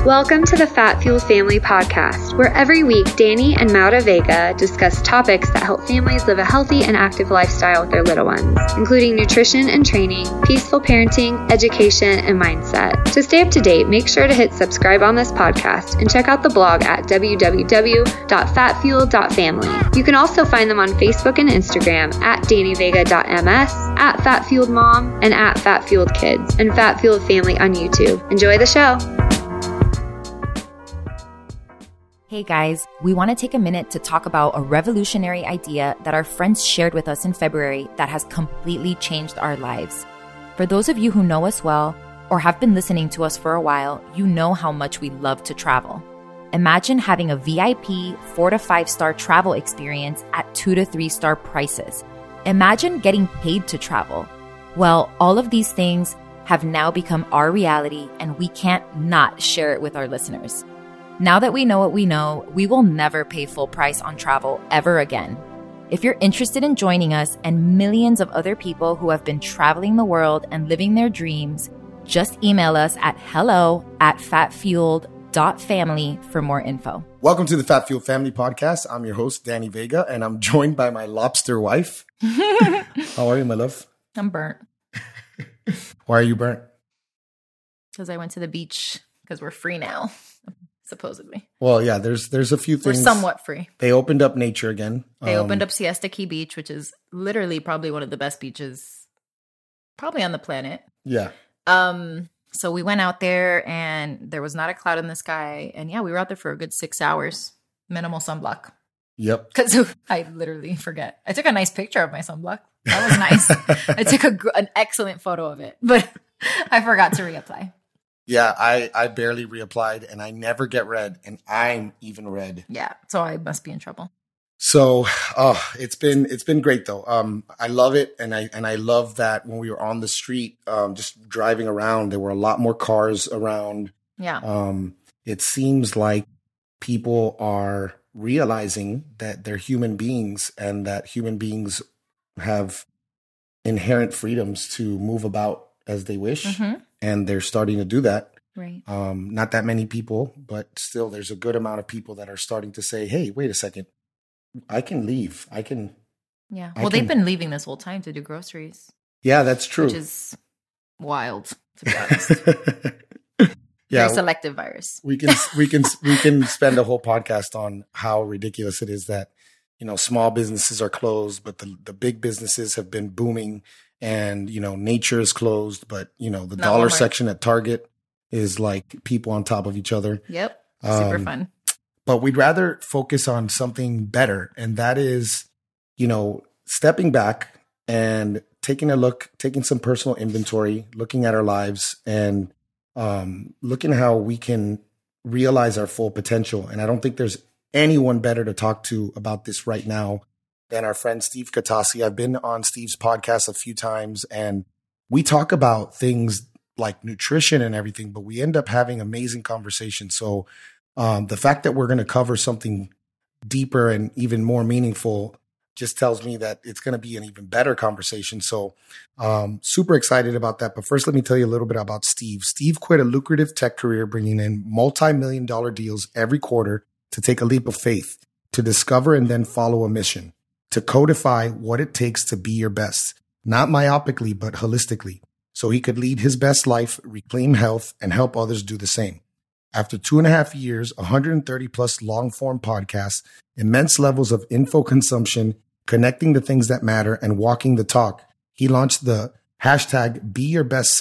Welcome to the Fat Fueled Family Podcast, where every week Danny and Maura Vega discuss topics that help families live a healthy and active lifestyle with their little ones, including nutrition and training, peaceful parenting, education, and mindset. To stay up to date, make sure to hit subscribe on this podcast and check out the blog at www.fatfueled.family. You can also find them on Facebook and Instagram at DannyVega.ms, at FatFueledMom, and at FatFueledKids, and Fat Fueled Family on YouTube. Enjoy the show. Hey guys, we want to take a minute to talk about a revolutionary idea that our friends shared with us in February that has completely changed our lives. For those of you who know us well or have been listening to us for a while, you know how much we love to travel. Imagine having a VIP 4 to 5 star travel experience at 2 to 3 star prices. Imagine getting paid to travel. Well, all of these things have now become our reality, and we can't not share it with our listeners. Now that we know what we know, we will never pay full price on travel ever again. If you're interested in joining us and millions of other people who have been traveling the world and living their dreams, just email us at hello@fatfueled.family for more info. Welcome to the Fat Fueled Family Podcast. I'm your host, Danny Vega, and I'm joined by my lobster wife. How are you, my love? I'm burnt. Why are you burnt? Because I went to the beach because we're free now. Supposedly. Well, yeah, there's a few things. We're somewhat free. They opened up nature again. They opened up Siesta Key Beach, which is literally probably one of the best beaches probably on the planet. Yeah. So we went out there and there was not a cloud in the sky. And yeah, we were out there for a good 6 hours. Minimal sunblock. Yep. Because I literally forget. I took a nice picture of my sunblock. That was nice. I took an excellent photo of it, but I forgot to reapply. Yeah, I barely reapplied, and I never get red, and I'm even red. Yeah, so I must be in trouble. So, it's been great though. I love it, and I love that when we were on the street, just driving around, there were a lot more cars around. Yeah. It seems like people are realizing that they're human beings, and that human beings have inherent freedoms to move about as they wish. Mm-hmm. And they're starting to do that. Right. Not that many people, but still there's a good amount of people that are starting to say, hey, wait a second. I can leave. Yeah. Well, they've been leaving this whole time to do groceries. Yeah, that's true. Which is wild, to be honest. Yeah. Very selective virus. We can spend a whole podcast on how ridiculous it is that, small businesses are closed, but the big businesses have been booming. And, nature is closed, but, the dollar section at Target is like people on top of each other. Yep. Super fun. But we'd rather focus on something better. And that is, stepping back and taking some personal inventory, looking at our lives and looking how we can realize our full potential. And I don't think there's anyone better to talk to about this right now than our friend Steve Katasi. I've been on Steve's podcast a few times, and we talk about things like nutrition and everything, but we end up having amazing conversations. So the fact that we're going to cover something deeper and even more meaningful just tells me that it's going to be an even better conversation. So super excited about that. But first, let me tell you a little bit about Steve. Steve quit a lucrative tech career, bringing in multi-million-dollar deals every quarter to take a leap of faith, to discover and then follow a mission, to codify what it takes to be your best, not myopically, but holistically, so he could lead his best life, reclaim health, and help others do the same. After 2.5 years, 130 plus long form podcasts, immense levels of info consumption, connecting the things that matter, and walking the talk, he launched the hashtag Be Your Best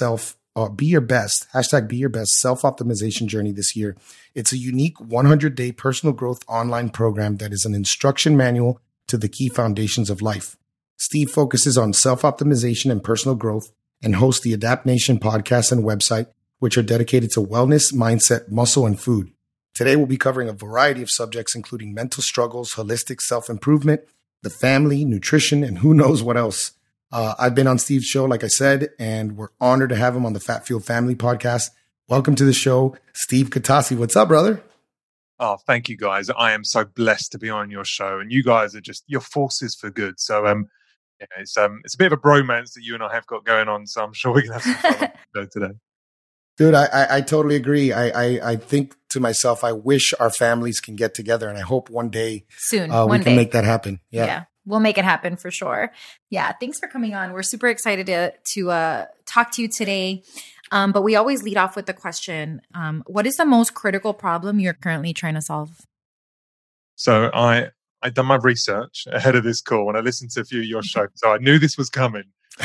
self-optimization journey this year. It's a unique 100-day personal growth online program that is an instruction manual to the key foundations of life. Steve focuses on self-optimization and personal growth and hosts the Adapt Nation podcast and website, which are dedicated to wellness, mindset, muscle, and food. Today, we'll be covering a variety of subjects, including mental struggles, holistic self-improvement, the family, nutrition, and who knows what else. I've been on Steve's show, like I said, and we're honored to have him on the Fat Fueled Family podcast. Welcome to the show, Steve Katasi. What's up, brother? Oh, thank you, guys. I am so blessed to be on your show, and you guys are just your forces for good. So, it's a bit of a bromance that you and I have got going on. So I'm sure we can have some fun on the show today. Dude, I totally agree. I think to myself, I wish our families can get together, and I hope one day soon we can make that happen. Yeah. We'll make it happen for sure. Yeah. Thanks for coming on. We're super excited to talk to you today. But we always lead off with the question, what is the most critical problem you're currently trying to solve? So I'd done my research ahead of this call and I listened to a few of your shows. So I knew this was coming.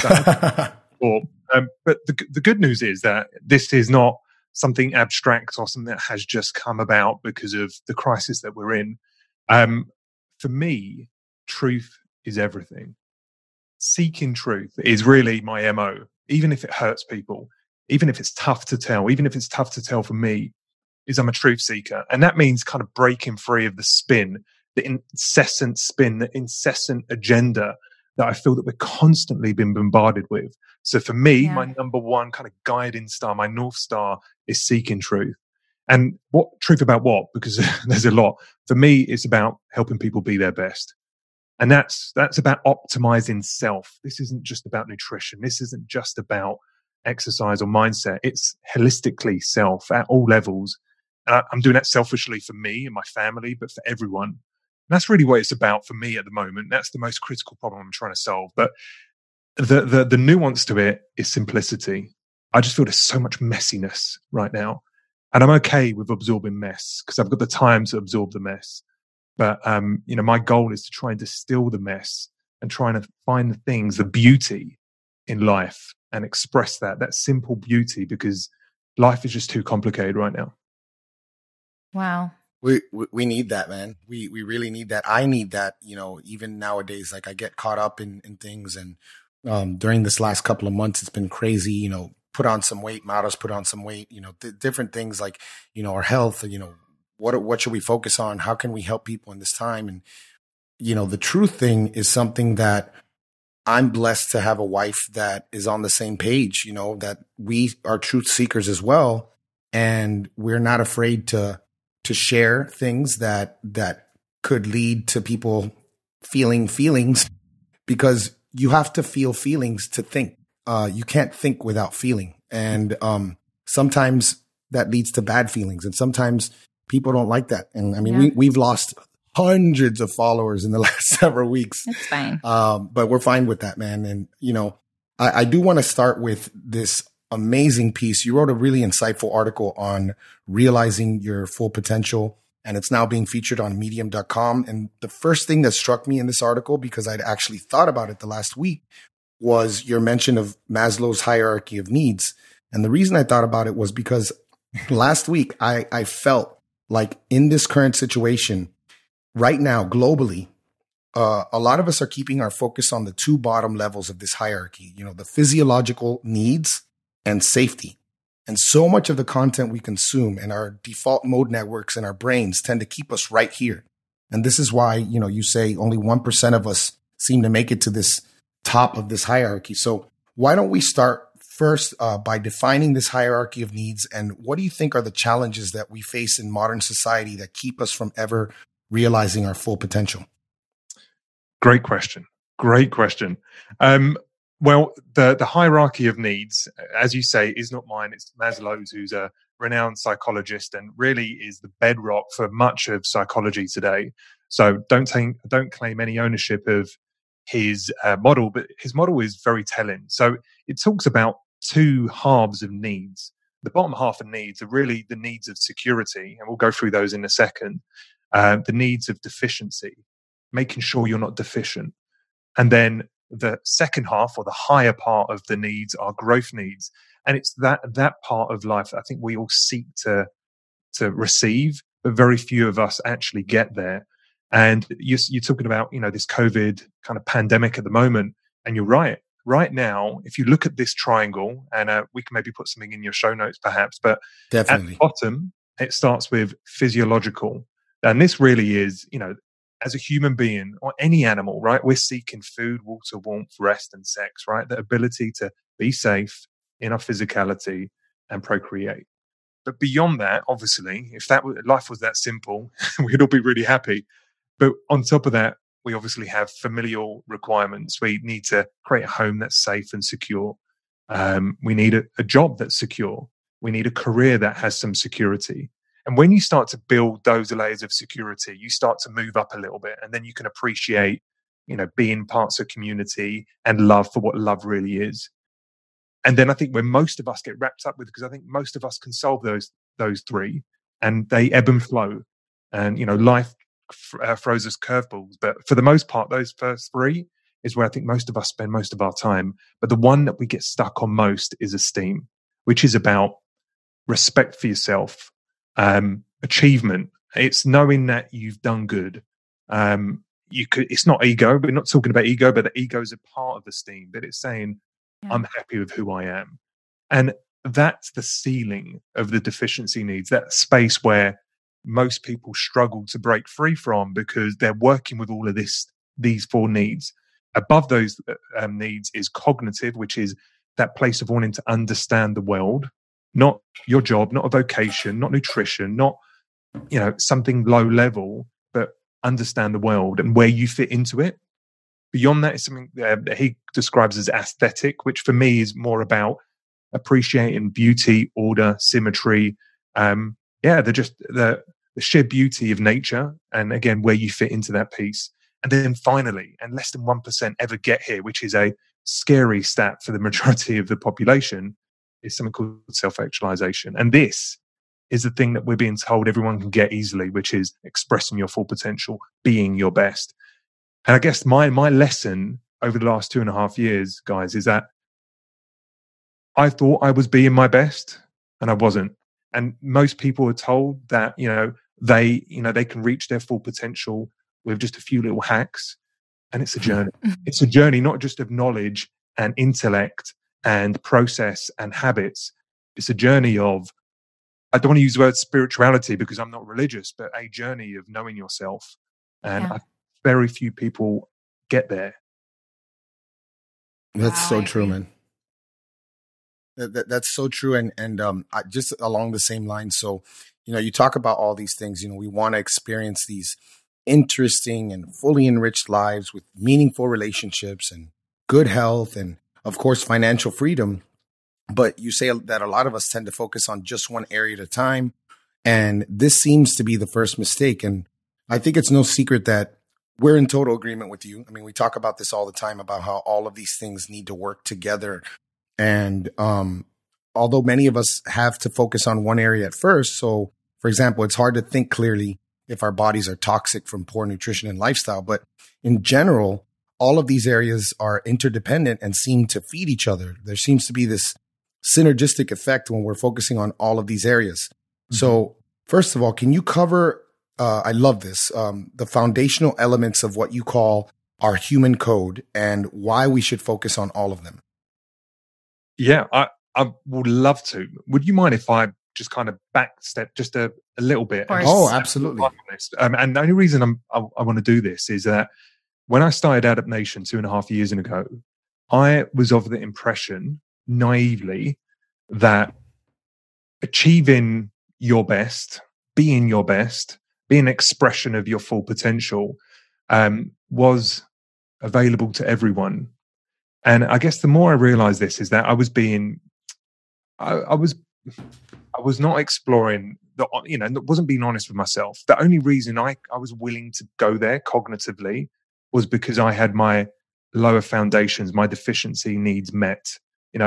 But the good news is that this is not something abstract or something that has just come about because of the crisis that we're in. For me, truth is everything. Seeking truth is really my MO, even if it hurts people, even if it's tough to tell, even if it's tough to tell for me, is I'm a truth seeker. And that means kind of breaking free of the spin, the incessant spin, the incessant agenda that I feel that we're constantly being bombarded with. So for me, my number one kind of guiding star, my North Star is seeking truth. And what truth about what? Because there's a lot. For me, it's about helping people be their best. And that's about optimizing self. This isn't just about nutrition. This isn't just about exercise or mindset. It's holistically self at all levels. And I'm doing that selfishly for me and my family, but for everyone. And that's really what it's about for me at the moment. That's the most critical problem I'm trying to solve. But the nuance to it is simplicity. I just feel there's so much messiness right now. And I'm okay with absorbing mess because I've got the time to absorb the mess. But, my goal is to try and distill the mess and trying to find the things, the beauty in life and express that simple beauty because life is just too complicated right now. Wow. We need that, man. We really need that. I need that, even nowadays, like I get caught up in things. And during this last couple of months, it's been crazy, put on some weight, Maura's put on some weight, different things like, our health, what should we focus on? How can we help people in this time? And, the truth thing is something that I'm blessed to have a wife that is on the same page, that we are truth seekers as well. And we're not afraid to share things that could lead to people feeling feelings, because you have to feel feelings to think. You can't think without feeling. And sometimes that leads to bad feelings. And sometimes people don't like that. And I mean, we've lost hundreds of followers in the last several weeks. That's fine. But we're fine with that, man. And, I do want to start with this amazing piece. You wrote a really insightful article on realizing your full potential, and it's now being featured on medium.com. And the first thing that struck me in this article, because I'd actually thought about it the last week, was your mention of Maslow's hierarchy of needs. And the reason I thought about it was because last week I felt like in this current situation right now, globally, a lot of us are keeping our focus on the two bottom levels of this hierarchy, the physiological needs and safety. And so much of the content we consume and our default mode networks in our brains tend to keep us right here. And this is why, you say only 1% of us seem to make it to this top of this hierarchy. So why don't we start first by defining this hierarchy of needs, and what do you think are the challenges that we face in modern society that keep us from ever realizing our full potential? Great question. Well, the hierarchy of needs, as you say, is not mine. It's Maslow's, who's a renowned psychologist and really is the bedrock for much of psychology today. So don't claim any ownership of his model, but his model is very telling. So it talks about two halves of needs. The bottom half of needs are really the needs of security, and we'll go through those in a second. The needs of deficiency, making sure you're not deficient. And then the second half, or the higher part of the needs, are growth needs. And it's that part of life that I think we all seek to receive, but very few of us actually get there. And you're talking about, this COVID kind of pandemic at the moment. And you're right. Right now, if you look at this triangle, and we can maybe put something in your show notes perhaps, but definitely at the bottom, it starts with physiological. And this really is, as a human being or any animal, right? We're seeking food, water, warmth, rest, and sex, right? The ability to be safe in our physicality and procreate. But beyond that, obviously, if life was that simple, we'd all be really happy. But on top of that, we obviously have familial requirements. We need to create a home that's safe and secure. We need a job that's secure. We need a career that has some security. And when you start to build those layers of security, you start to move up a little bit, and then you can appreciate, being parts of community and love for what love really is. And then I think where most of us get wrapped up with, because I think most of us can solve those three, and they ebb and flow. And, life throws us curveballs. But for the most part, those first three is where I think most of us spend most of our time. But the one that we get stuck on most is esteem, which is about respect for yourself, achievement. It's knowing that you've done good. It's not ego. We're not talking about ego, but the ego is a part of esteem. But it's saying, I'm happy with who I am. And that's the ceiling of the deficiency needs, that space where most people struggle to break free from, because they're working with all of these four needs. Above those needs is cognitive, which is that place of wanting to understand the world, not your job, not a vocation, not nutrition, not, something low level, but understand the world and where you fit into it. Beyond that is something that he describes as aesthetic, which for me is more about appreciating beauty, order, symmetry. The sheer beauty of nature, and again, where you fit into that piece. And then finally, and less than 1% ever get here, which is a scary stat for the majority of the population, is something called self-actualization. And this is the thing that we're being told everyone can get easily, which is expressing your full potential, being your best. And I guess my lesson over the last 2.5 years, guys, is that I thought I was being my best and I wasn't. And most people are told that, they can reach their full potential with just a few little hacks. And it's a journey. It's a journey not just of knowledge and intellect and process and habits. It's a journey of, I don't want to use the word spirituality because I'm not religious, but a journey of knowing yourself. And very few people get there. That's so true, man. That's so true. And I, just along the same line. So, you talk about all these things, we want to experience these interesting and fully enriched lives with meaningful relationships and good health and, of course, financial freedom. But you say that a lot of us tend to focus on just one area at a time. And this seems to be the first mistake. And I think it's no secret that we're in total agreement with you. I mean, we talk about this all the time about how all of these things need to work together. And although many of us have to focus on one area at first, so for example, it's hard to think clearly if our bodies are toxic from poor nutrition and lifestyle. But in general, all of these areas are interdependent and seem to feed each other. There seems to be this synergistic effect when we're focusing on all of these areas. Mm-hmm. So first of all, can you cover, I love this, the foundational elements of what you call our human code and why we should focus on all of them? Yeah, I would love to. Would you mind if I just kind of backstep just a little bit? Oh, absolutely. And the only reason I want to do this is that when I started Adapt Nation 2.5 years ago, I was of the impression, naively, that achieving your best, being an expression of your full potential, was available to everyone. And I guess the more I realized this is that I was not exploring wasn't being honest with myself. The only reason I was willing to go there cognitively was because I had my lower foundations, my deficiency needs met.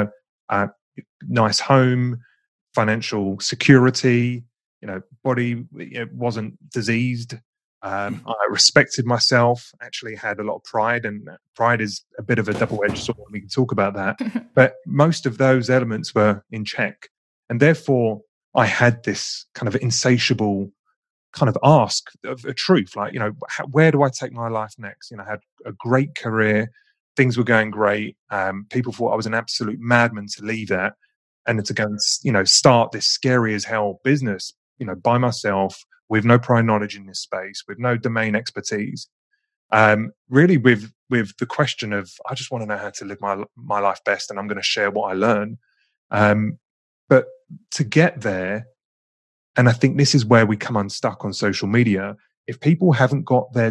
Nice home, financial security, body wasn't diseased. I respected myself, actually had a lot of pride, and pride is a bit of a double-edged sword. We can talk about that. But most of those elements were in check. And therefore, I had this kind of insatiable kind of ask of a truth, like, where do I take my life next? I had a great career. Things were going great. People thought I was an absolute madman to leave that and to go and, start this scary as hell business, by myself, with no prior knowledge in this space, with no domain expertise. Really with the question of, I just want to know how to live my life best, and I'm going to share what I learn. But to get there, and I think this is where we come unstuck on social media, if people haven't got their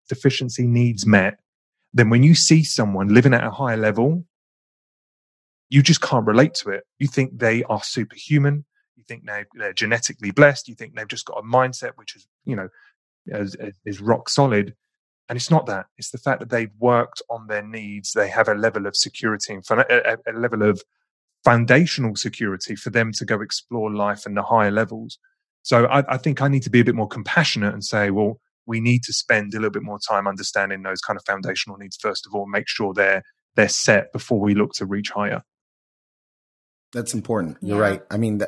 deficiency needs met, then when you see someone living at a higher level, you just can't relate to it. You think they are superhuman. You think they're genetically blessed. You think they've just got a mindset which is, is rock solid. And it's not that. It's the fact that they've worked on their needs. They have a level of security and a level of foundational security for them to go explore life and the higher levels. So I think I need to be a bit more compassionate and say, well, we need to spend a little bit more time understanding those kind of foundational needs first of all, make sure they're set before we look to reach higher. That's important. You're right. I mean,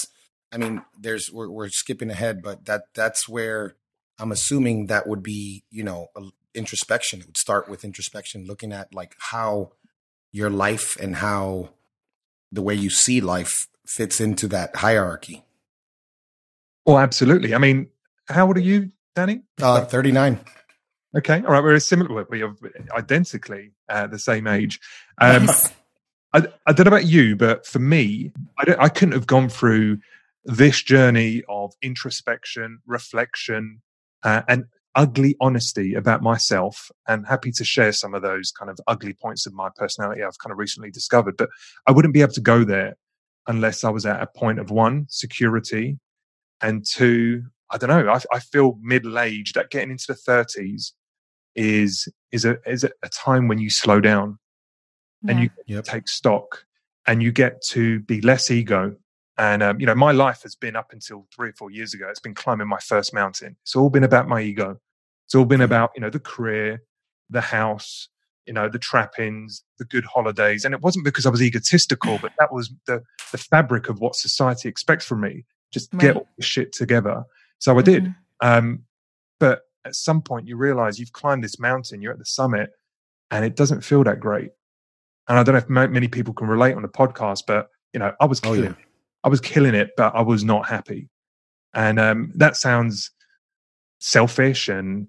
we're skipping ahead, but that's where I'm assuming that would be, introspection. It would start with introspection, looking at like how your life and how the way you see life fits into that hierarchy. Oh, absolutely. I mean, how old are you, Danny? 39. Okay. All right. We're similar. We are identically the same age. Nice. I don't know about you, but for me, I couldn't have gone through this journey of introspection, reflection, and ugly honesty about myself. And happy to share some of those kind of ugly points of my personality I've kind of recently discovered. But I wouldn't be able to go there unless I was at a point of 1, security, and 2, I don't know. I feel middle-aged. That getting into the 30s is a time when you slow down. And you take stock and you get to be less ego. And, my life has been up until 3 or 4 years ago. It's been climbing my first mountain. It's all been about my ego. It's all been about, the career, the house, the trappings, the good holidays. And it wasn't because I was egotistical, but that was the fabric of what society expects from me. Just get all this shit together. So I did. But at some point you realize you've climbed this mountain, you're at the summit, and it doesn't feel that great. And I don't know if many people can relate on the podcast, but I was killing, I was killing it, but I was not happy. And that sounds selfish and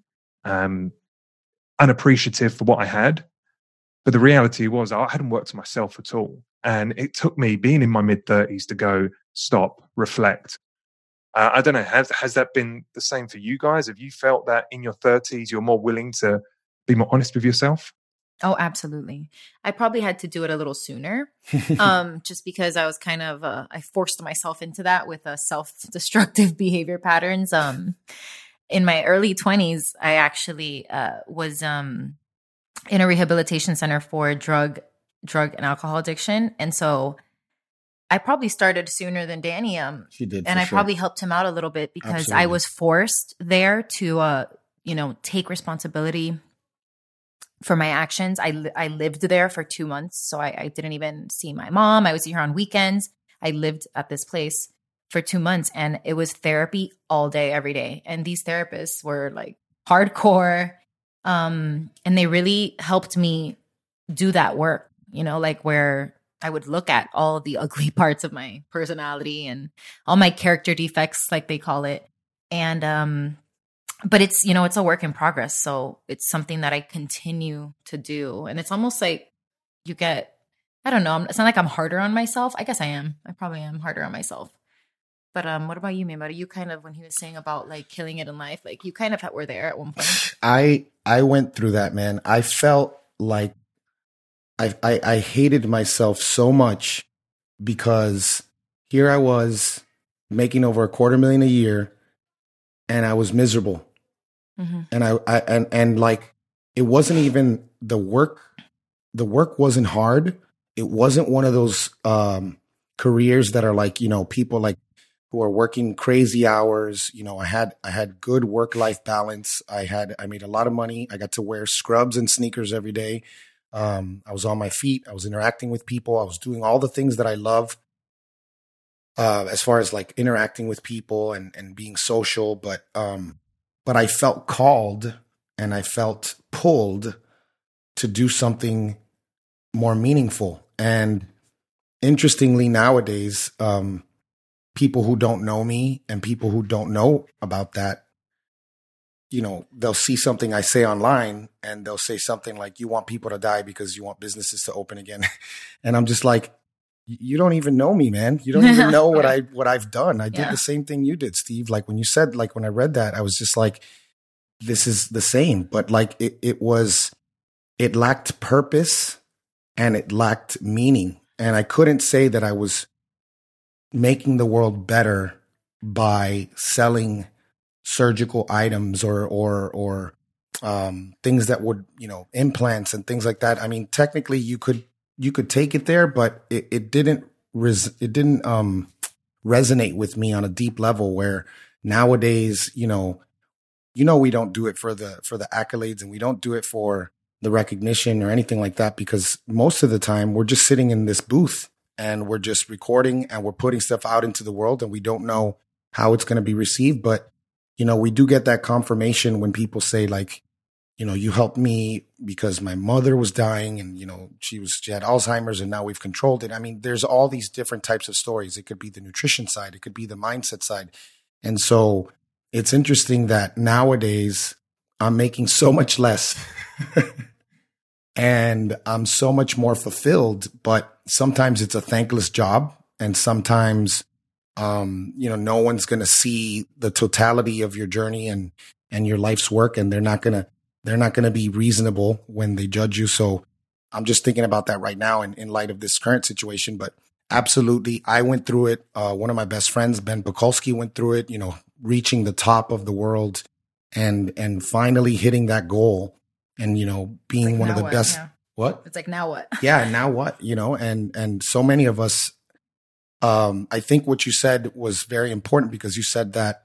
unappreciative for what I had. But the reality was I hadn't worked on myself at all. And it took me being in my mid-30s to go, stop, reflect. I don't know, has that been the same for you guys? Have you felt that in your 30s you're more willing to be more honest with yourself? Oh, absolutely. I probably had to do it a little sooner, just because I was kind of, I forced myself into that with self-destructive behavior patterns. In my early 20s, I actually was in a rehabilitation center for drug and alcohol addiction. And so I probably started sooner than Danny. She did. And I probably helped him out a little bit because I was forced there to, take responsibility for my actions. I lived there for 2 months. So I didn't even see my mom. I was here on weekends. I lived at this place for 2 months and it was therapy all day, every day. And these therapists were like hardcore. And they really helped me do that work, where I would look at all of the ugly parts of my personality and all my character defects, like they call it. And, but it's, it's a work in progress. So it's something that I continue to do. And it's almost like you get, I don't know. It's not like I'm harder on myself. I guess I am. I probably am harder on myself. But what about you, Mimata? You kind of, when he was saying about like killing it in life, like you kind of were there at one point. I went through that, man. I felt like I hated myself so much because here I was making over $250,000 a year and I was miserable. Mm-hmm. And like, it wasn't even the work wasn't hard. It wasn't one of those careers that are like, people like who are working crazy hours. I had good work-life balance. I made a lot of money. I got to wear scrubs and sneakers every day. I was on my feet. I was interacting with people. I was doing all the things that I love as far as like interacting with people and being social. But I felt called and I felt pulled to do something more meaningful. And interestingly, nowadays, people who don't know me and people who don't know about that, they'll see something I say online and they'll say something like, you want people to die because you want businesses to open again. And I'm just like, you don't even know me, man. You don't even know what I've done. I did the same thing you did, Steve. Like when you said, like when I read that, I was just like, this is the same, but like it lacked purpose and it lacked meaning. And I couldn't say that I was making the world better by selling surgical items or things that would, implants and things like that. I mean, technically you could take it there, but it didn't resonate with me on a deep level where nowadays, we don't do it for the accolades, and we don't do it for the recognition or anything like that, because most of the time we're just sitting in this booth and we're just recording and we're putting stuff out into the world, and we don't know how it's going to be received. But, we do get that confirmation when people say, like, you helped me because my mother was dying and, she had Alzheimer's and now we've controlled it. I mean, there's all these different types of stories. It could be the nutrition side. It could be the mindset side. And so it's interesting that nowadays I'm making so much less and I'm so much more fulfilled, but sometimes it's a thankless job. And sometimes, no one's going to see the totality of your journey and your life's work, and they're not going to be reasonable when they judge you. So I'm just thinking about that right now in light of this current situation. But absolutely, I went through it. One of my best friends, Ben Pekulski, went through it, reaching the top of the world and finally hitting that goal and, being one of the best. Yeah. What? It's like, now what? Yeah. Now what, and so many of us, I think what you said was very important, because you said that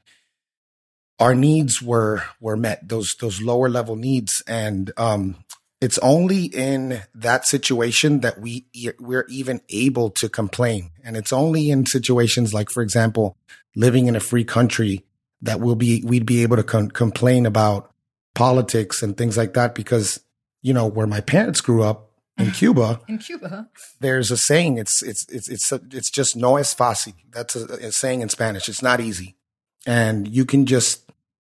our needs were met, those lower level needs. And it's only in that situation that we're even able to complain. And it's only in situations like, for example, living in a free country that we'd be able to complain about politics and things like that. Because, where my parents grew up in Cuba, there's a saying, it's just no es fácil. That's a saying in Spanish. It's not easy. And you can just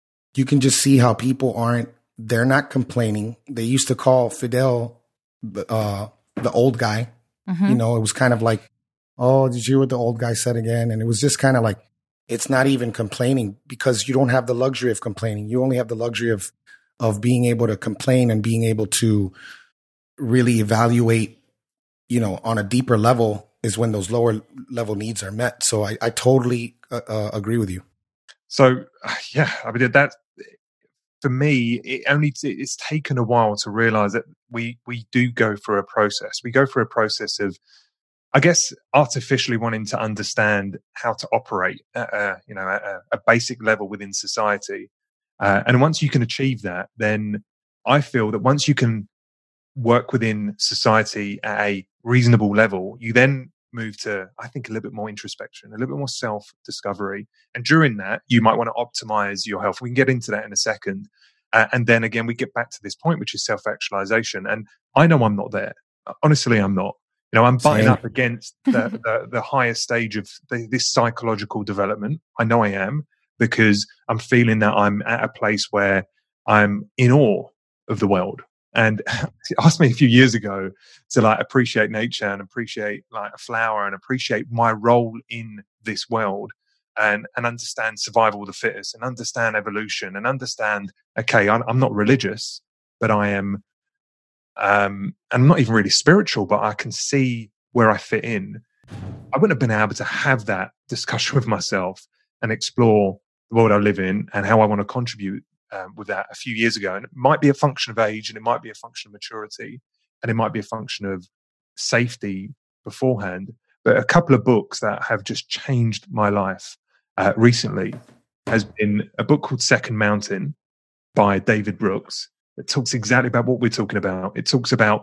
see how people they're not complaining. They used to call Fidel the old guy. Mm-hmm. It was kind of like, oh, did you hear what the old guy said again? And it was just kind of like, it's not even complaining, because you don't have the luxury of complaining. You only have the luxury of being able to complain and being able to really evaluate, on a deeper level, is when those lower level needs are met. So I totally agree with you. So, yeah, I mean, that for me, it's taken a while to realize that we do go through a process. We go through a process of, I guess, artificially wanting to understand how to operate at a basic level within society. And once you can achieve that, then I feel that once you can work within society at a reasonable level, you then move to, I think, a little bit more introspection, a little bit more self-discovery. And during that, you might want to optimize your health. We can get into that in a second. And then again, we get back to this point, which is self-actualization. And I know I'm not there. Honestly, I'm not. I'm butting up against the highest stage of this psychological development. I know I am, because I'm feeling that I'm at a place where I'm in awe of the world. And asked me a few years ago to appreciate nature and appreciate a flower and appreciate my role in this world and understand survival of the fittest and understand evolution and understand, okay, I'm not religious, but I am, I'm not even really spiritual, but I can see where I fit in. I wouldn't have been able to have that discussion with myself and explore the world I live in and how I want to contribute with that a few years ago. And it might be a function of age, and it might be a function of maturity, and it might be a function of safety beforehand. But a couple of books that have just changed my life recently has been a book called Second Mountain by David Brooks. It talks exactly about what we're talking about. It talks about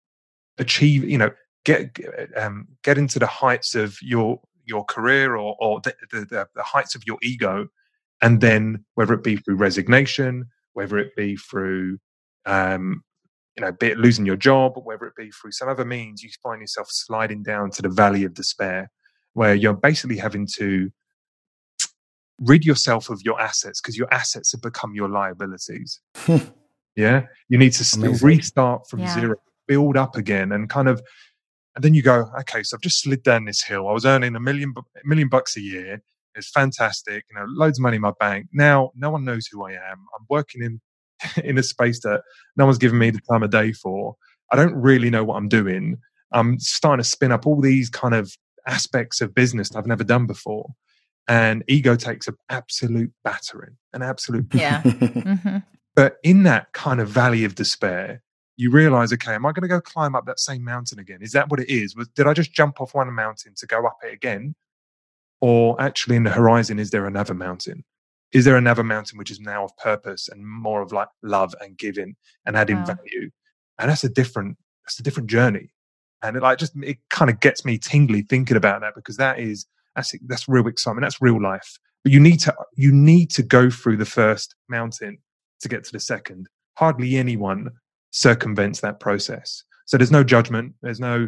get into the heights of your career or the heights of your ego. And then whether it be through resignation, whether it be through, be it losing your job, whether it be through some other means, you find yourself sliding down to the valley of despair, where you're basically having to rid yourself of your assets, because your assets have become your liabilities. Yeah. You need to still restart from zero, build up again, and then you go, okay, so I've just slid down this hill. I was earning $1 million bucks a year. It's fantastic, loads of money in my bank. Now, no one knows who I am. I'm working in a space that no one's giving me the time of day for. I don't really know what I'm doing. I'm starting to spin up all these kind of aspects of business that I've never done before. And ego takes an absolute battering, an absolute. Yeah. Mm-hmm. But in that kind of valley of despair, you realize, okay, am I going to go climb up that same mountain again? Is that what it is? Did I just jump off one mountain to go up it again? Or actually in the horizon, is there another mountain? Is there another mountain which is now of purpose and more of like love and giving and adding value? And that's a different journey. And it kind of gets me tingly thinking about that, because that's real excitement. That's real life. But you need to go through the first mountain to get to the second. Hardly anyone circumvents that process. So there's no judgment. There's no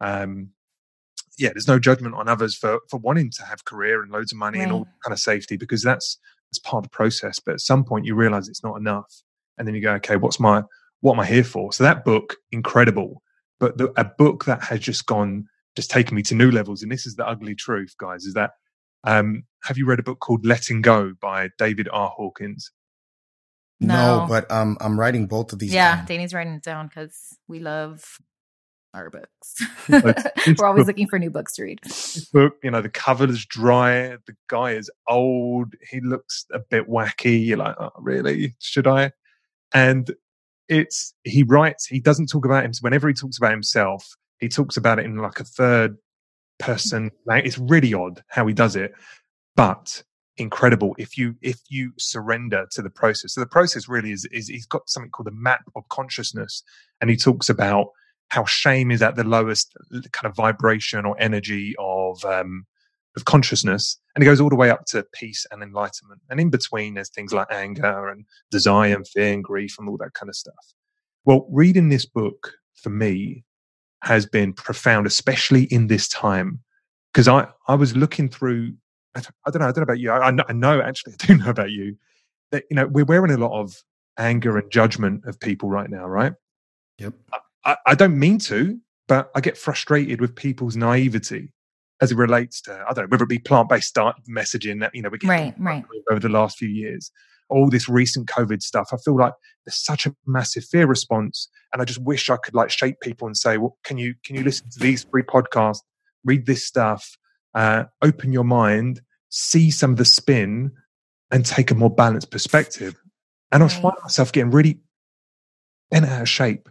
judgment on others for wanting to have career and loads of money and all kind of safety, because that's part of the process. But at some point you realize it's not enough. And then you go, okay, what am I here for? So that book, incredible. But a book that has just taken me to new levels. And this is the ugly truth, guys, is that, have you read a book called Letting Go by David R. Hawkins? No, but I'm writing both of these. Yeah, Danny's writing it down because we love our books. We're always looking for new books to read. This book, the cover is dry. The guy is old. He looks a bit wacky. You're like, oh, really? Should I? And he doesn't talk about him. Whenever he talks about himself, he talks about it in like a third person. Like, it's really odd how he does it, but incredible if you surrender to the process. So the process really is he's got something called the map of consciousness, and he talks about how shame is at the lowest kind of vibration or energy of consciousness, and it goes all the way up to peace and enlightenment, and in between there's things like anger and desire and fear and grief and all that kind of stuff. Well, reading this book for me has been profound, especially in this time, because I was looking through, I don't know about you. I know, actually, I do know about you, that, we're wearing a lot of anger and judgment of people right now, right? Yep. I don't mean to, but I get frustrated with people's naivety as it relates to, I don't know, whether it be plant-based messaging that, we're getting right. over the last few years, all this recent COVID stuff. I feel like there's such a massive fear response. And I just wish I could shape people and say, well, can you listen to these 3 podcasts, read this stuff, open your mind, see some of the spin, and take a more balanced perspective. And I was finding myself getting really bent out of shape.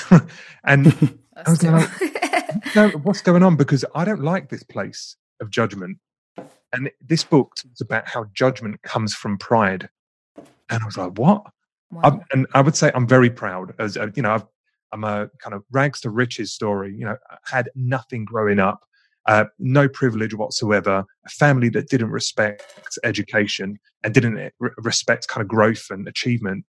And I was going, no, what's going on? Because I don't like this place of judgment. And this book talks about how judgment comes from pride. And I was like, what? Wow. And I would say I'm very proud. As I'm a kind of rags to riches story. I had nothing growing up. No privilege whatsoever, a family that didn't respect education and didn't respect kind of growth and achievement,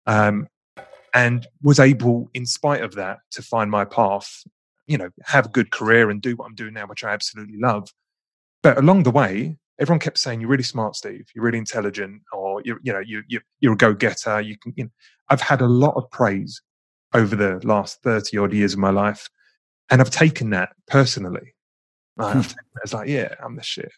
and was able, in spite of that, to find my path, have a good career and do what I'm doing now, which I absolutely love. But along the way, everyone kept saying, "You're really smart, Steve. You're really intelligent, or you're a go-getter." I've had a lot of praise over the last 30 odd years of my life, and I've taken that personally. It's like, yeah, I'm the shit.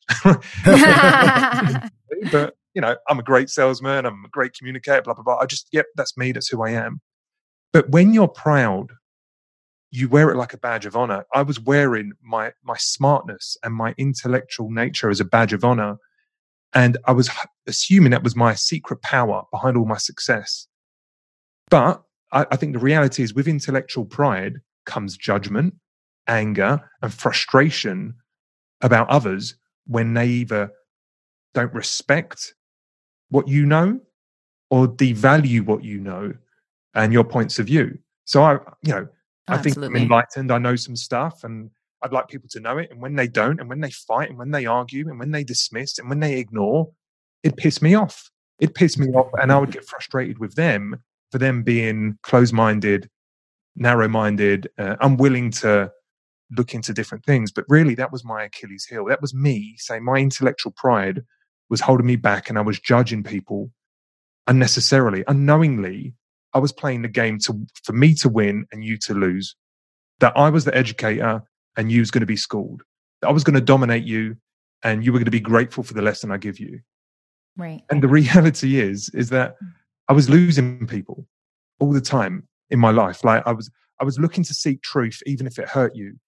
But, I'm a great salesman. I'm a great communicator, blah, blah, blah. That's me. That's who I am. But when you're proud, you wear it like a badge of honor. I was wearing my smartness and my intellectual nature as a badge of honor. And I was assuming that was my secret power behind all my success. But I think the reality is, with intellectual pride comes judgment, anger, and frustration about others when they either don't respect what you know or devalue what you know and your points of view. So I think I'm enlightened. I know some stuff, and I'd like people to know it. And when they don't, and when they fight, and when they argue, and when they dismiss, and when they ignore, it pissed me off. And I would get frustrated with them for them being closed-minded, narrow-minded, unwilling to look into different things. But really, that was my Achilles heel. That was me saying my intellectual pride was holding me back, and I was judging people unnecessarily. Unknowingly, I was playing the game for me to win and you to lose. That I was the educator and you was going to be schooled. That I was going to dominate you and you were going to be grateful for the lesson I give you. Right. And the reality is that I was losing people all the time in my life. Like I was looking to seek truth, even if it hurt you.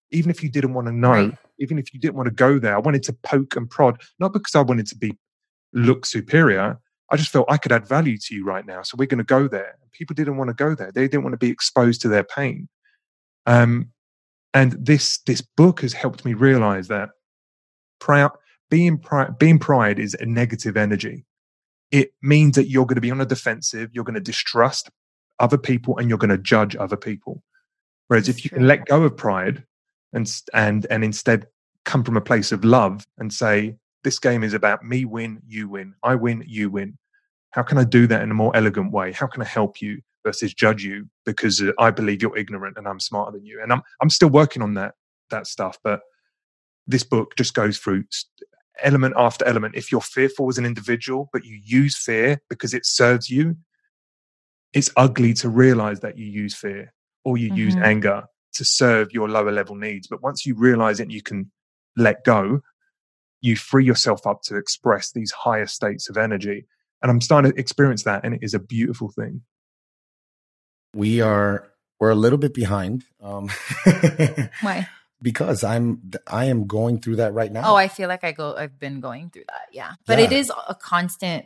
even if you didn't want to know, Right. even if you didn't want to go there. I wanted to poke and prod, not because I wanted to look superior. I just felt I could add value to you right now. So we're going to go there. People didn't want to go there. They didn't want to be exposed to their pain. And this book has helped me realize that being pride is a negative energy. It means that you're going to be on the defensive. You're going to distrust other people and you're going to judge other people. Whereas if you can let go of pride and instead come from a place of love and say, this game is about me win, you win. I win, you win. How can I do that in a more elegant way? How can I help you versus judge you because I believe you're ignorant and I'm smarter than you? And I'm still working on that stuff. But this book just goes through element after element. If you're fearful as an individual, but you use fear because it serves you, it's ugly to realize that you use fear or you use anger to serve your lower level needs. But once you realize it and you can let go, you free yourself up to express these higher states of energy. And I'm starting to experience that, and it is a beautiful thing. We're a little bit behind. Why? Because I am going through that right now. Oh, I feel like I've been going through that. Yeah. But it is a constant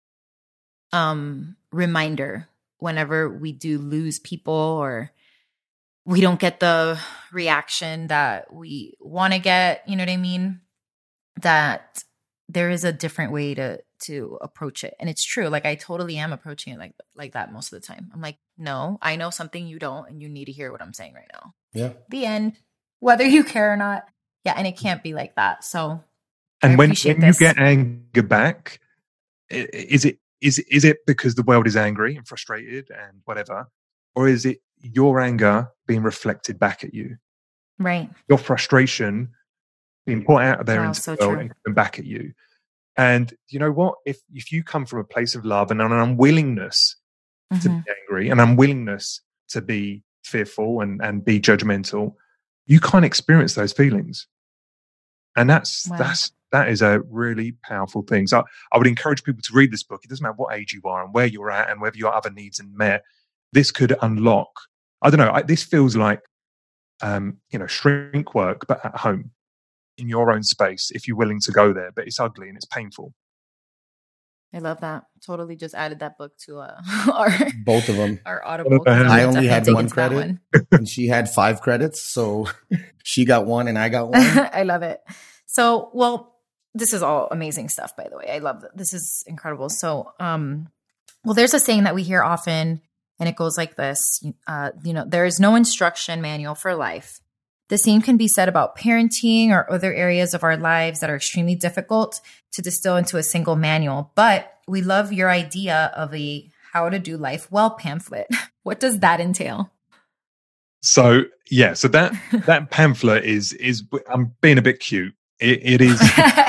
reminder whenever we do lose people or we don't get the reaction that we want to get, you know what I mean? That there is a different way to approach it. And it's true. Like I totally am approaching it like that most of the time. I'm like, no, I know something you don't, and you need to hear what I'm saying right now. Yeah. The end. Whether you care or not. Yeah. And it can't be like that. So and when you get anger back, is it because the world is angry and frustrated and whatever? Or is it your anger being reflected back at you? Right. Your frustration being put out there into so the world true. and coming back at you. And you know what? If you come from a place of love and an unwillingness to be angry, an unwillingness to be fearful and be judgmental, you can't experience those feelings. And that is a really powerful thing. So I would encourage people to read this book. It doesn't matter what age you are and where you're at and whether your other needs are met. This could unlock, I don't know, this feels like, shrink work, but at home in your own space, if you're willing to go there, but it's ugly and it's painful. I love that. Totally just added that book to our both of them. Our Audible. I only had one credit and she had 5 credits. So she got one and I got one. I love it. So, well, this is all amazing stuff, by the way. I love that. This is incredible. So, there's a saying that we hear often and it goes like this, there is no instruction manual for life. The same can be said about parenting or other areas of our lives that are extremely difficult to distill into a single manual. But we love your idea of a how to do life well pamphlet. What does that entail? So that pamphlet is I'm being a bit cute. It is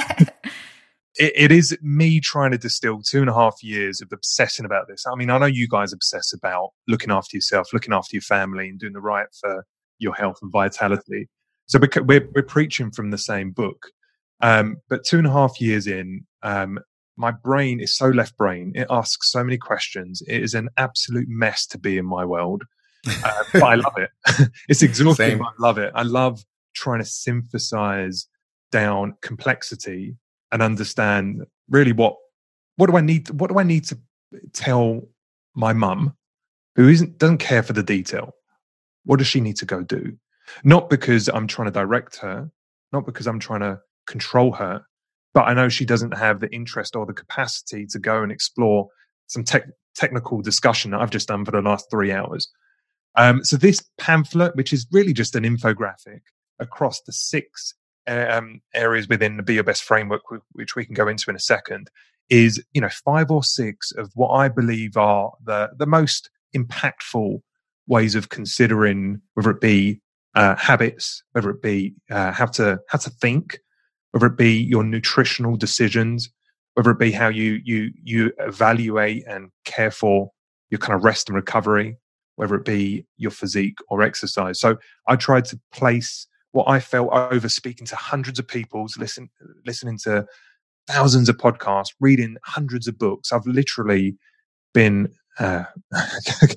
it is me trying to distill 2.5 years of obsessing about this. I mean, I know you guys obsess about looking after yourself, looking after your family, and doing the right for your health and vitality. So we're preaching from the same book. But 2.5 years in, my brain is so left brain. It asks so many questions. It is an absolute mess to be in my world. But I love it. It's exhausting, but I love it. I love trying to synthesize down complexity and understand really what do I need to tell my mum who doesn't care for the detail. What does she need to go do? Not because I'm trying to direct her, not because I'm trying to control her, but I know she doesn't have the interest or the capacity to go and explore some technical discussion that I've just done for the last 3 hours. So this pamphlet, which is really just an infographic across the 6 areas within the Be Your Best framework, which we can go into in a second, is 5 or 6 of what I believe are the most impactful ways of considering, whether it be habits, whether it be how to think, whether it be your nutritional decisions, whether it be how you evaluate and care for your kind of rest and recovery, whether it be your physique or exercise. So I tried to place what I felt over speaking to hundreds of people, listening to thousands of podcasts, reading hundreds of books. I've literally been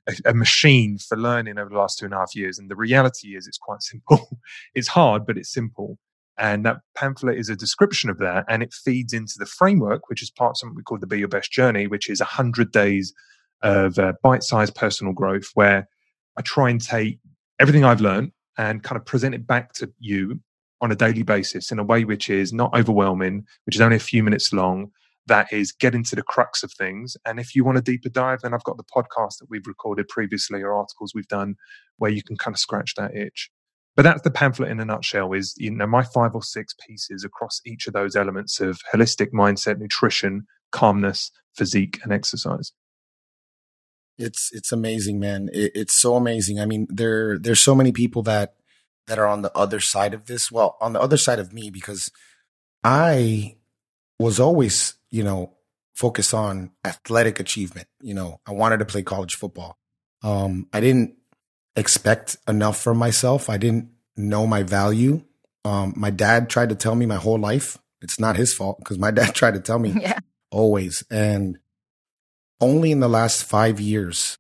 a machine for learning over the last 2.5 years. And the reality is it's quite simple. It's hard, but it's simple. And that pamphlet is a description of that. And it feeds into the framework, which is part of something we call the Be Your Best Journey, which is 100 days of bite-sized personal growth, where I try and take everything I've learned and kind of present it back to you on a daily basis in a way which is not overwhelming, which is only a few minutes long, that is getting to the crux of things. And if you want a deeper dive, then I've got the podcast that we've recorded previously or articles we've done where you can kind of scratch that itch. But that's the pamphlet in a nutshell, is, you know, my 5 or 6 pieces across each of those elements of holistic mindset, nutrition, calmness, physique, and exercise. It's amazing, man. It's so amazing. I mean, there's so many people that are on the other side of this. Well, on the other side of me, because I was always, you know, focused on athletic achievement. You know, I wanted to play college football. I didn't expect enough from myself. I didn't know my value. My dad tried to tell me my whole life. It's not his fault, because my dad tried to tell me always. And only in the last 5 years,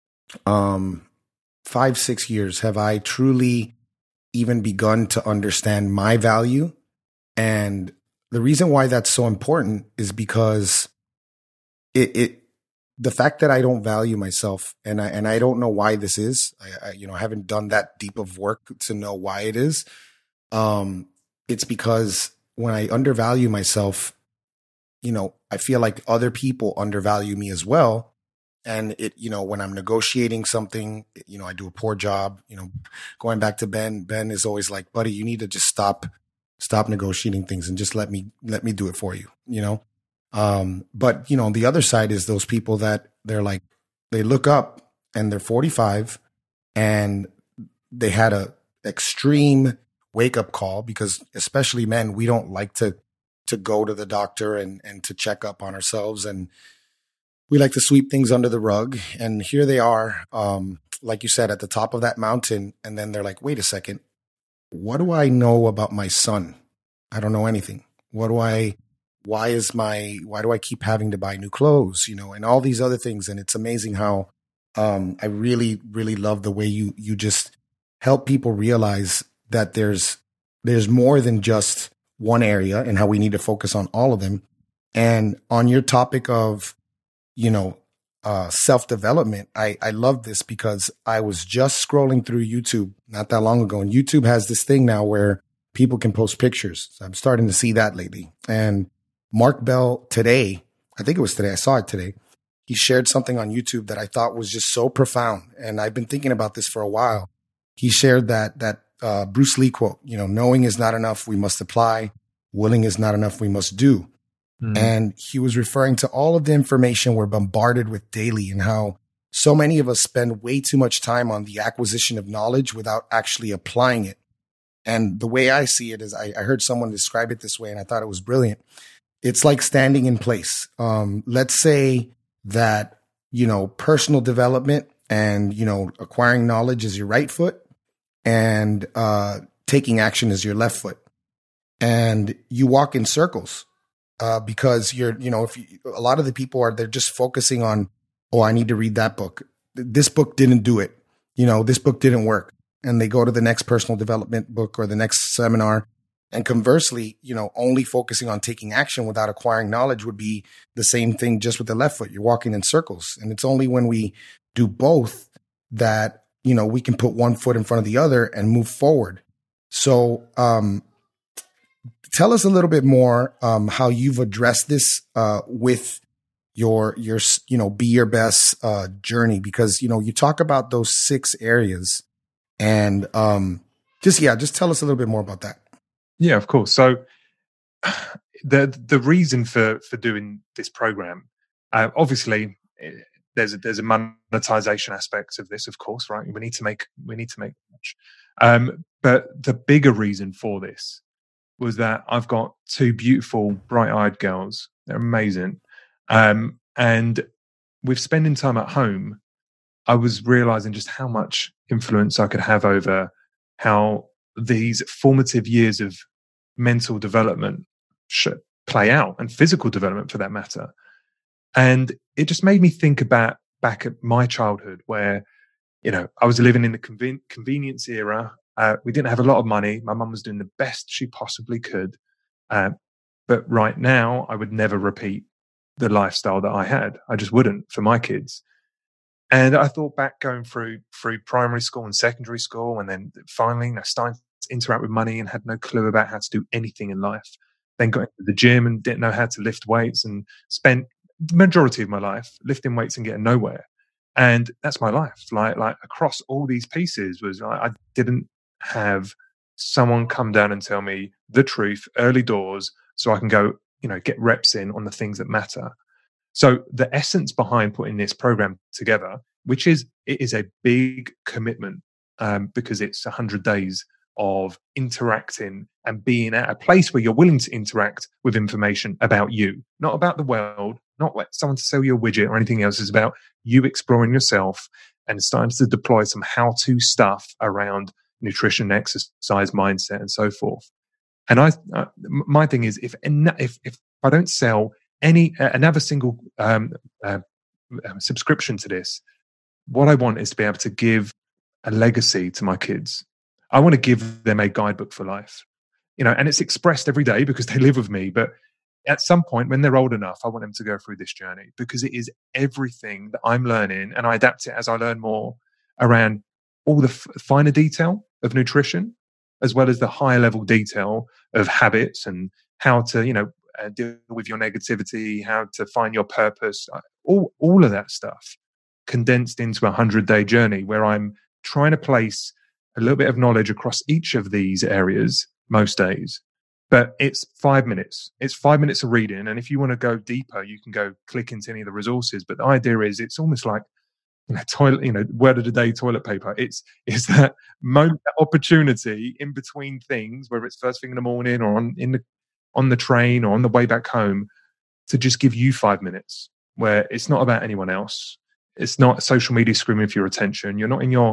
5-6 years, have I truly even begun to understand my value. And the reason why that's so important is because the fact that I don't value myself, and I don't know why this is. I haven't done that deep of work to know why it is. It's because when I undervalue myself, you know, I feel like other people undervalue me as well. And when I'm negotiating something, you know, I do a poor job. You know, going back to Ben is always like, buddy, you need to just stop negotiating things and just let me do it for you, you know? But you know, the other side is those people that they're like, they look up and they're 45 and they had a extreme wake up call, because especially men, we don't like to go to the doctor and to check up on ourselves, and we like to sweep things under the rug. And here they are, like you said, at the top of that mountain. And then they're like, wait a second, what do I know about my son? I don't know anything. Why do I keep having to buy new clothes, you know, and all these other things. And it's amazing how, I really, really love the way you just help people realize that there's more than just one area, and how we need to focus on all of them. And on your topic of, you know, self-development, I love this, because I was just scrolling through YouTube not that long ago, and YouTube has this thing now where people can post pictures. So I'm starting to see that lately. And Mark Bell today, I think it was today, I saw it today, he shared something on YouTube that I thought was just so profound. And I've been thinking about this for a while. He shared that Bruce Lee quote, you know, knowing is not enough, we must apply. Willing is not enough, we must do. And he was referring to all of the information we're bombarded with daily, and how so many of us spend way too much time on the acquisition of knowledge without actually applying it. And the way I see it is, I heard someone describe it this way, and I thought it was brilliant. It's like standing in place. Let's say that, you know, personal development and, you know, acquiring knowledge is your right foot, and taking action is your left foot. And you walk in circles. Because a lot of the people they're just focusing on, oh, I need to read that book. This book didn't do it. You know, this book didn't work. And they go to the next personal development book or the next seminar. And conversely, you know, only focusing on taking action without acquiring knowledge would be the same thing, just with the left foot. You're walking in circles. And it's only when we do both that, you know, we can put one foot in front of the other and move forward. So, tell us a little bit more how you've addressed this with your you know, Be Your Best journey, because, you know, you talk about those 6 areas, and just tell us a little bit more about that. Yeah, of course. So the reason for doing this program, obviously, there's a monetization aspect of this, of course, right? We need to make much, but the bigger reason for this was that I've got 2 beautiful, bright-eyed girls. They're amazing. And with spending time at home, I was realizing just how much influence I could have over how these formative years of mental development should play out, and physical development for that matter. And it just made me think about back at my childhood where, I was living in the convenience era. We didn't have a lot of money. My mum was doing the best she possibly could. But right now, I would never repeat the lifestyle that I had. I just wouldn't for my kids. And I thought back going through primary school and secondary school, and then finally starting to interact with money and had no clue about how to do anything in life. Then got into the gym and didn't know how to lift weights, and spent the majority of my life lifting weights and getting nowhere. And that's my life. Like across all these pieces was I didn't have someone come down and tell me the truth early doors so I can go, get reps in on the things that matter. So the essence behind putting this program together, it is a big commitment because it's 100 days of interacting and being at a place where you're willing to interact with information about you, not about the world, not like someone to sell you a widget or anything else. It's about you exploring yourself and starting to deploy some how-to stuff around nutrition, exercise, mindset, and so forth. And my thing is, if I don't sell another single subscription to this, what I want is to be able to give a legacy to my kids. I want to give them a guidebook for life, and it's expressed every day because they live with me. But at some point when they're old enough, I want them to go through this journey because it is everything that I'm learning, and I adapt it as I learn more around all the finer detail of nutrition, as well as the higher level detail of habits and how to, deal with your negativity, how to find your purpose, all of that stuff condensed into a 100-day journey where I'm trying to place a little bit of knowledge across each of these areas most days. But it's 5 minutes. It's 5 minutes of reading. And if you want to go deeper, you can go click into any of the resources. But the idea is it's almost like word of the day, toilet paper. It's that moment, that opportunity in between things, whether it's first thing in the morning or on the train or on the way back home, to just give you 5 minutes where it's not about anyone else. It's not social media screaming for your attention. You're not in your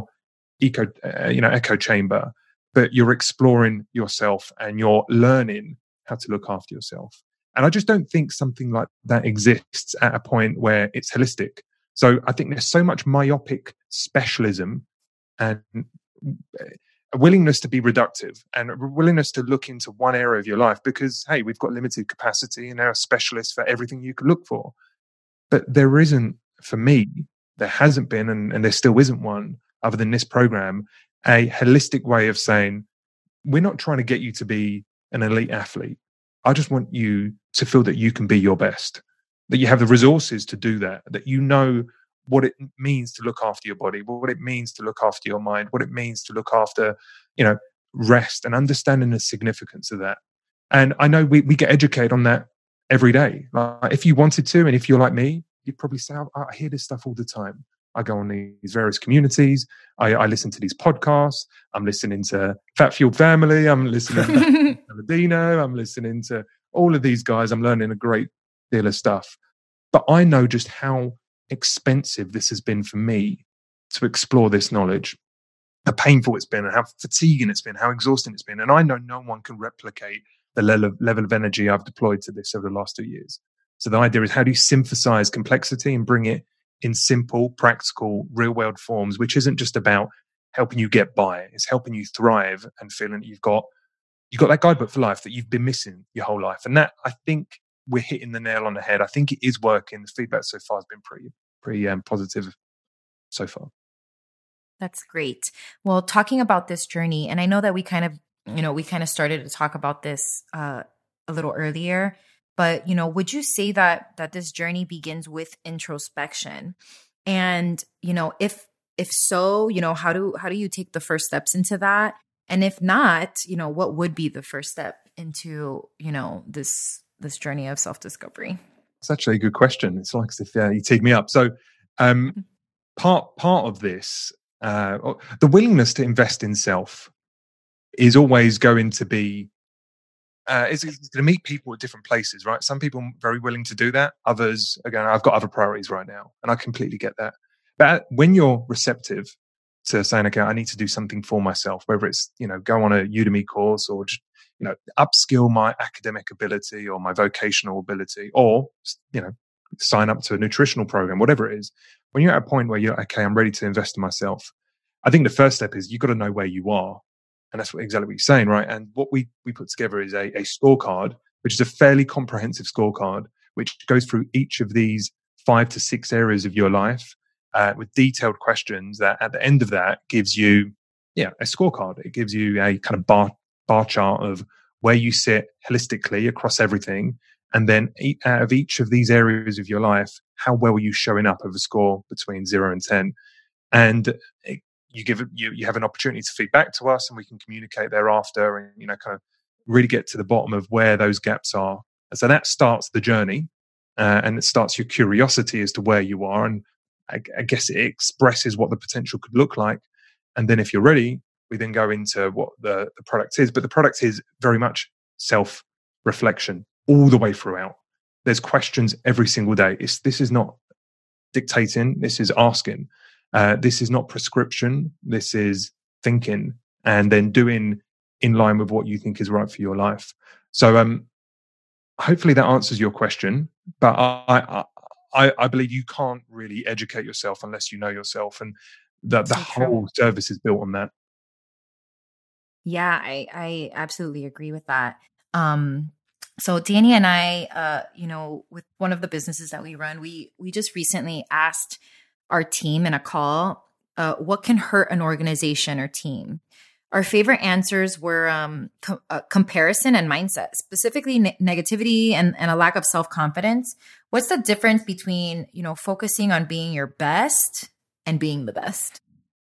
echo chamber, but you're exploring yourself and you're learning how to look after yourself. And I just don't think something like that exists at a point where it's holistic. So I think there's so much myopic specialism and a willingness to be reductive and a willingness to look into one area of your life because, hey, we've got limited capacity and there are specialists for everything you could look for. But there isn't, for me, there hasn't been, and there still isn't one, other than this program, a holistic way of saying, we're not trying to get you to be an elite athlete. I just want you to feel that you can be your best, that you have the resources to do that, that you know what it means to look after your body, what it means to look after your mind, what it means to look after, rest and understanding the significance of that. And I know we get educated on that every day. Like if you wanted to, and if you're like me, you'd probably say, I hear this stuff all the time. I go on these various communities. I listen to these podcasts. I'm listening to Fat Fueled Family. I'm listening to Ladino. I'm listening to all of these guys. I'm learning a great deal of stuff. But I know just how expensive this has been for me to explore this knowledge, how painful it's been and how fatiguing it's been, how exhausting it's been. And I know no one can replicate the level of energy I've deployed to this over the last 2 years. So the idea is, how do you synthesize complexity and bring it in simple, practical, real-world forms, which isn't just about helping you get by. It's helping you thrive and feeling that you've got that guidebook for life that you've been missing your whole life. And that, I think, we're hitting the nail on the head. I think it is working. The feedback so far has been pretty positive so far. That's great. Well, talking about this journey, and I know that we kind of started to talk about this a little earlier, but, would you say that this journey begins with introspection? And, if so, how do you take the first steps into that? And if not, what would be the first step into, this journey of self-discovery? It's actually a good question. It's like as if you teed me up. So part of this, the willingness to invest in self is always going to be, it's going to meet people at different places, right? Some people are very willing to do that. Others, again, I've got other priorities right now, and I completely get that. But when you're receptive to saying, okay, I need to do something for myself, whether it's, go on a Udemy course or just, upskill my academic ability or my vocational ability or, sign up to a nutritional program, whatever it is. when you're at a point where you're, okay, I'm ready to invest in myself, I think the first step is you've got to know where you are. And that's exactly what you're saying, right? And what we put together is a scorecard, which is a fairly comprehensive scorecard, which goes through each of these 5 to 6 areas of your life with detailed questions that at the end of that gives you, a scorecard. It gives you a kind of bar chart of where you sit holistically across everything. And then out of each of these areas of your life, how well are you showing up of a score between 0 and 10? And you have an opportunity to feed back to us, and we can communicate thereafter and, kind of really get to the bottom of where those gaps are. And so that starts the journey, and it starts your curiosity as to where you are. And I guess it expresses what the potential could look like. And then if you're ready, we then go into what the product is. But the product is very much self-reflection all the way throughout. There's questions every single day. This is not dictating. This is asking. This is not prescription. This is thinking and then doing in line with what you think is right for your life. So hopefully that answers your question. But I believe you can't really educate yourself unless you know yourself. And the whole service is built on that. Yeah, I absolutely agree with that. So Danny and I, with one of the businesses that we run, we just recently asked our team in a call, what can hurt an organization or team? Our favorite answers were comparison and mindset, specifically negativity and a lack of self-confidence. What's the difference between, focusing on being your best and being the best?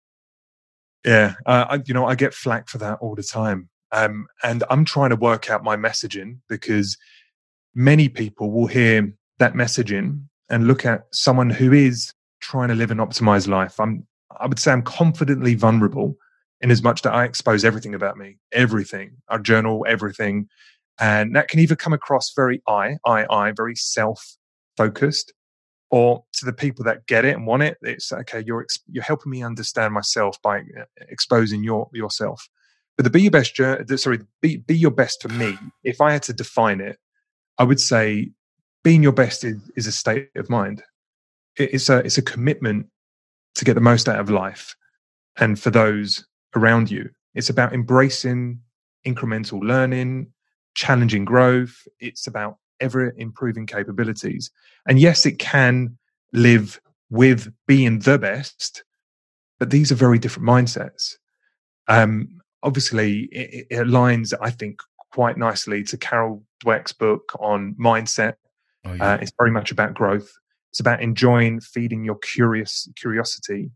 Yeah, I get flack for that all the time. And I'm trying to work out my messaging, because many people will hear that messaging and look at someone who is trying to live an optimized life. I would say I'm confidently vulnerable in as much that I expose everything about me, everything, I journal everything. And that can either come across very very self-focused, or to the people that get it and want it, it's okay, you're helping me understand myself by exposing yourself. But the be your best for me, if I had to define it, I would say being your best is a state of mind. It's a commitment to get the most out of life and for those around you. It's about embracing incremental learning, challenging growth. It's about ever improving capabilities. And yes, it can live with being the best, but these are very different mindsets. Obviously, it aligns, I think, quite nicely to Carol Dweck's book on mindset. Oh, yeah. It's very much about growth. It's about enjoying, feeding your curiosity.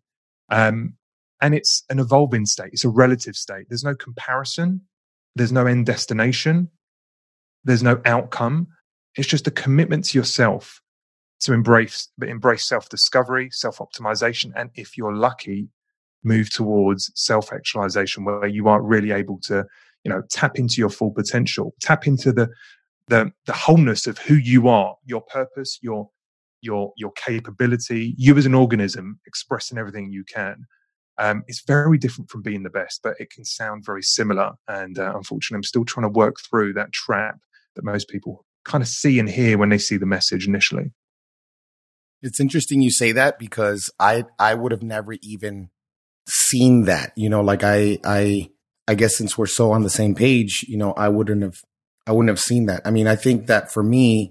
And it's an evolving state. It's a relative state. There's no comparison. There's no end destination. There's no outcome. It's just a commitment to yourself to embrace self-discovery, self-optimization, and if you're lucky, move towards self-actualization, where you are really able to, tap into your full potential, tap into the wholeness of who you are, your purpose, your capability, you as an organism expressing everything you can. It's very different from being the best, but it can sound very similar. And unfortunately, I'm still trying to work through that trap that most people kind of see and hear when they see the message initially. It's interesting you say that, because I would have never even seen that, like I guess since we're so on the same page, I wouldn't have seen that. I mean, I think that for me,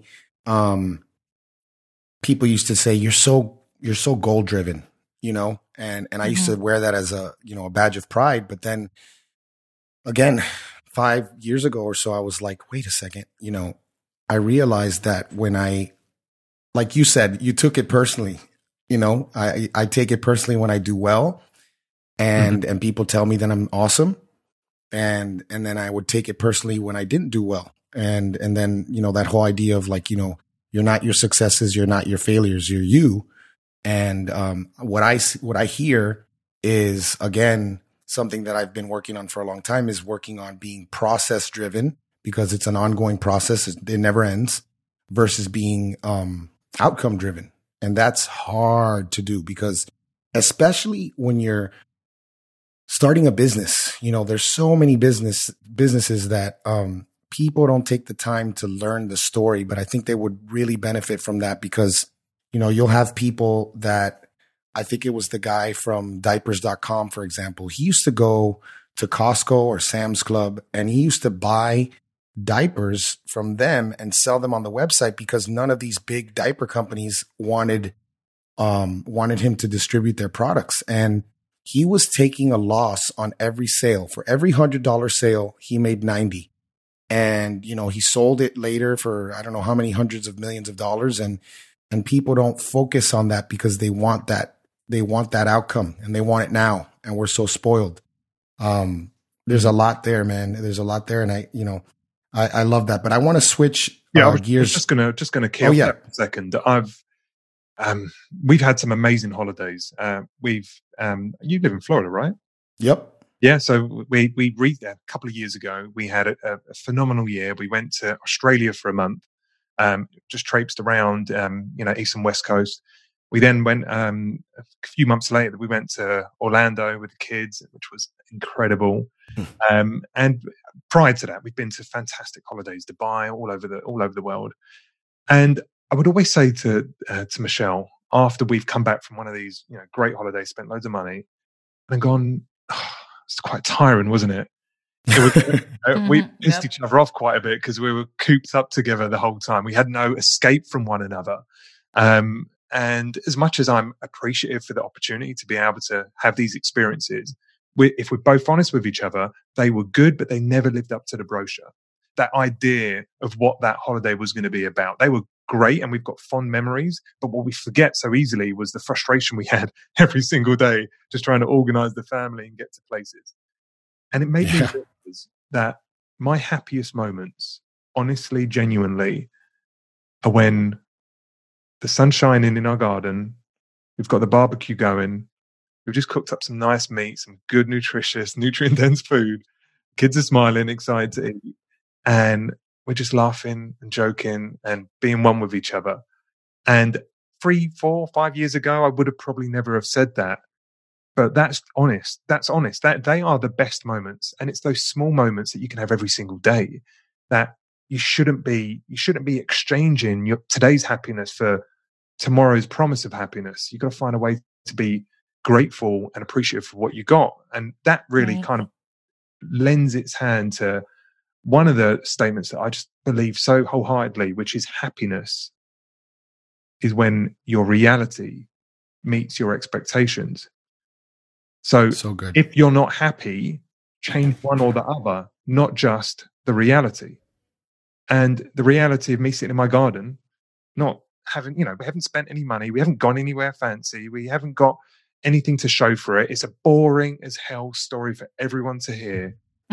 people used to say, you're so goal driven, and I used to wear that as a badge of pride. But then again, 5 years ago or so, I was like, wait a second, I realized that when like you said, you took it personally, I take it personally when I do well, and people tell me that I'm awesome. And then I would take it personally when I didn't do well. And then, that whole idea of like, you're not your successes, you're not your failures, you're you. And what I hear is, again, something that I've been working on for a long time, is working on being process driven, because it's an ongoing process. It never ends, versus being outcome driven. And that's hard to do, because especially when you're starting a business, there's so many businesses that people don't take the time to learn the story. But I think they would really benefit from that, because, you'll have people that I think it was the guy from diapers.com, for example. He used to go to Costco or Sam's Club, and he used to buy diapers from them and sell them on the website because none of these big diaper companies wanted him to distribute their products. And he was taking a loss on every sale. For every $100 sale, he made 90. And, you know, he sold it later for, I don't know how many hundreds of millions of dollars. And people don't focus on that because they want that outcome and they want it now. And we're so spoiled. There's a lot there, man. There's a lot there. And I love that, but I want to switch gears. Just gonna kill that for a second. We've had some amazing holidays. You live in Florida, right? Yep. Yeah. So we a couple of years ago. We had a phenomenal year. We went to Australia for a month. Just traipsed around, east and west coast. We then went a few months later. We went to Orlando with the kids, which was incredible. And prior to that, we've been to fantastic holidays, Dubai, all over the world. And I would always say to Michelle, after we've come back from one of these, great holidays, spent loads of money, and gone, it's quite tiring, wasn't it? We pissed each other off quite a bit because we were cooped up together the whole time. We had no escape from one another. And as much as I'm appreciative for the opportunity to be able to have these experiences, if we're both honest with each other, they were good, but they never lived up to the brochure. That idea of what that holiday was going to be about. They were great and we've got fond memories, but what we forget so easily was the frustration we had every single day just trying to organize the family and get to places. And it made me realize that my happiest moments, honestly, genuinely, are when the sun's shining in our garden, we've got the barbecue going, we've just cooked up some nice meat, some good, nutritious, nutrient-dense food. Kids are smiling, excited to eat, and we're just laughing and joking and being one with each other. And 3, 4, 5 years ago, I would have probably never have said that. But that's honest. That they are the best moments. And it's those small moments that you can have every single day that you shouldn't be exchanging today's happiness for tomorrow's promise of happiness. You've got to find a way to be grateful and appreciative for what you got. And that really kind of lends its hand to one of the statements that I just believe so wholeheartedly, which is happiness is when your reality meets your expectations. So good. If you're not happy, change one or the other, not just the reality. And the reality of me sitting in my garden, not having, we haven't spent any money, we haven't gone anywhere fancy, we haven't got anything to show for it. It's a boring as hell story for everyone to hear.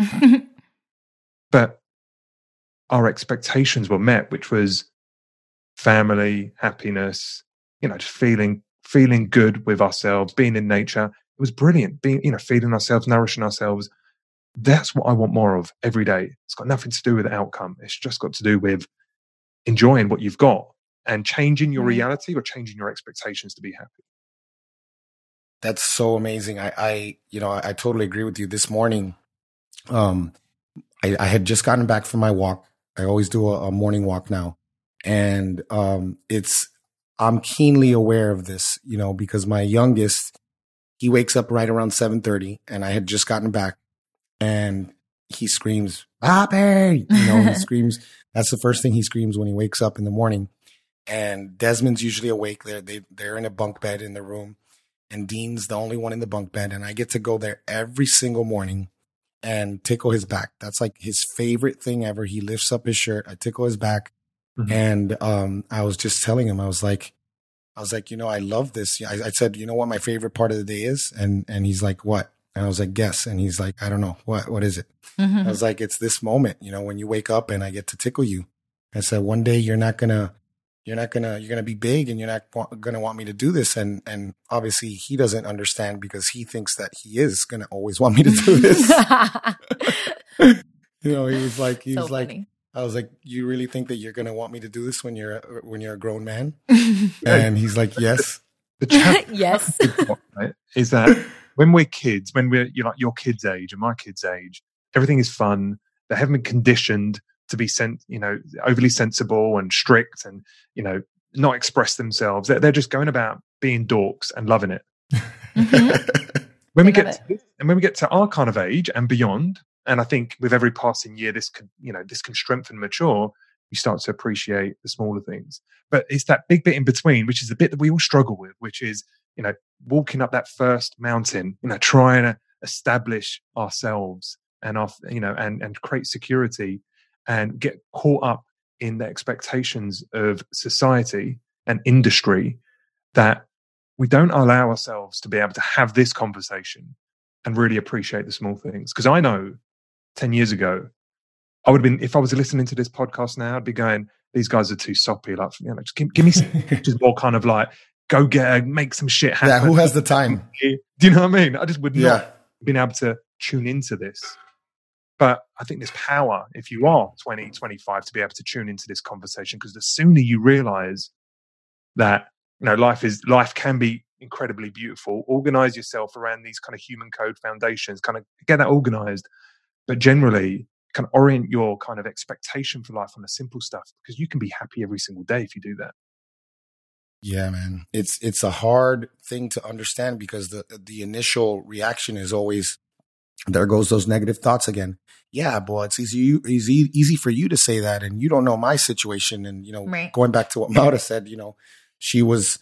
But our expectations were met, which was family, happiness, just feeling good with ourselves, being in nature. It was brilliant. Being, feeding ourselves, nourishing ourselves. That's what I want more of every day. It's got nothing to do with the outcome. It's just got to do with enjoying what you've got and changing your reality or changing your expectations to be happy. That's so amazing. I totally agree with you. This morning, I had just gotten back from my walk. I always do a morning walk now. And I'm keenly aware of this, because my youngest, he wakes up right around 7:30 and I had just gotten back and he screams, "Papi!" He screams. That's the first thing he screams when he wakes up in the morning. And Desmond's usually awake. They're in a bunk bed in the room. And Dean's the only one in the bunk bed. And I get to go there every single morning and tickle his back. That's like his favorite thing ever. He lifts up his shirt. I tickle his back. Mm-hmm. And I was just telling him, I was like, I love this. I said, what my favorite part of the day is? And he's like, what? And I was like, guess. And he's like, I don't know. What is it? Mm-hmm. I was like, it's this moment, when you wake up and I get to tickle you. I said, one day you're going to be big and you're not going to want me to do this. And obviously he doesn't understand because he thinks that he is going to always want me to do this. He was like, funny. I was like, you really think that you're going to want me to do this when you're a grown man? And he's like, yes. Yes. Right, is that when we're kids, when we're your kid's age and my kid's age, everything is fun. They haven't been conditioned to be overly sensible and strict and, not express themselves. They're just going about being dorks and loving it. When we get to this, and when we get to our kind of age and beyond, and I think with every passing year, this can strengthen and mature. You start to appreciate the smaller things. But it's that big bit in between, which is the bit that we all struggle with, which is, walking up that first mountain, trying to establish ourselves and and create security and get caught up in the expectations of society and industry, that we don't allow ourselves to be able to have this conversation and really appreciate the small things. Because I know 10 years ago, I would have been, if I was listening to this podcast now, I'd be going, these guys are too soppy. Like, just give me some, just more kind of like, go make some shit happen. Yeah, who has the time? Do you know what I mean? I just would not have been able to tune into this. But I think there's power if you are 20, 25 to be able to tune into this conversation, because the sooner you realize that, life can be incredibly beautiful, organize yourself around these kind of human code foundations, kind of get that organized, but generally kind of orient your kind of expectation for life on the simple stuff, because you can be happy every single day if you do that. Yeah, man. It's a hard thing to understand, because the initial reaction is always, there goes those negative thoughts again. Yeah, boy, it's easy for you to say that, and you don't know my situation. And right. Going back to what Mauda said, she was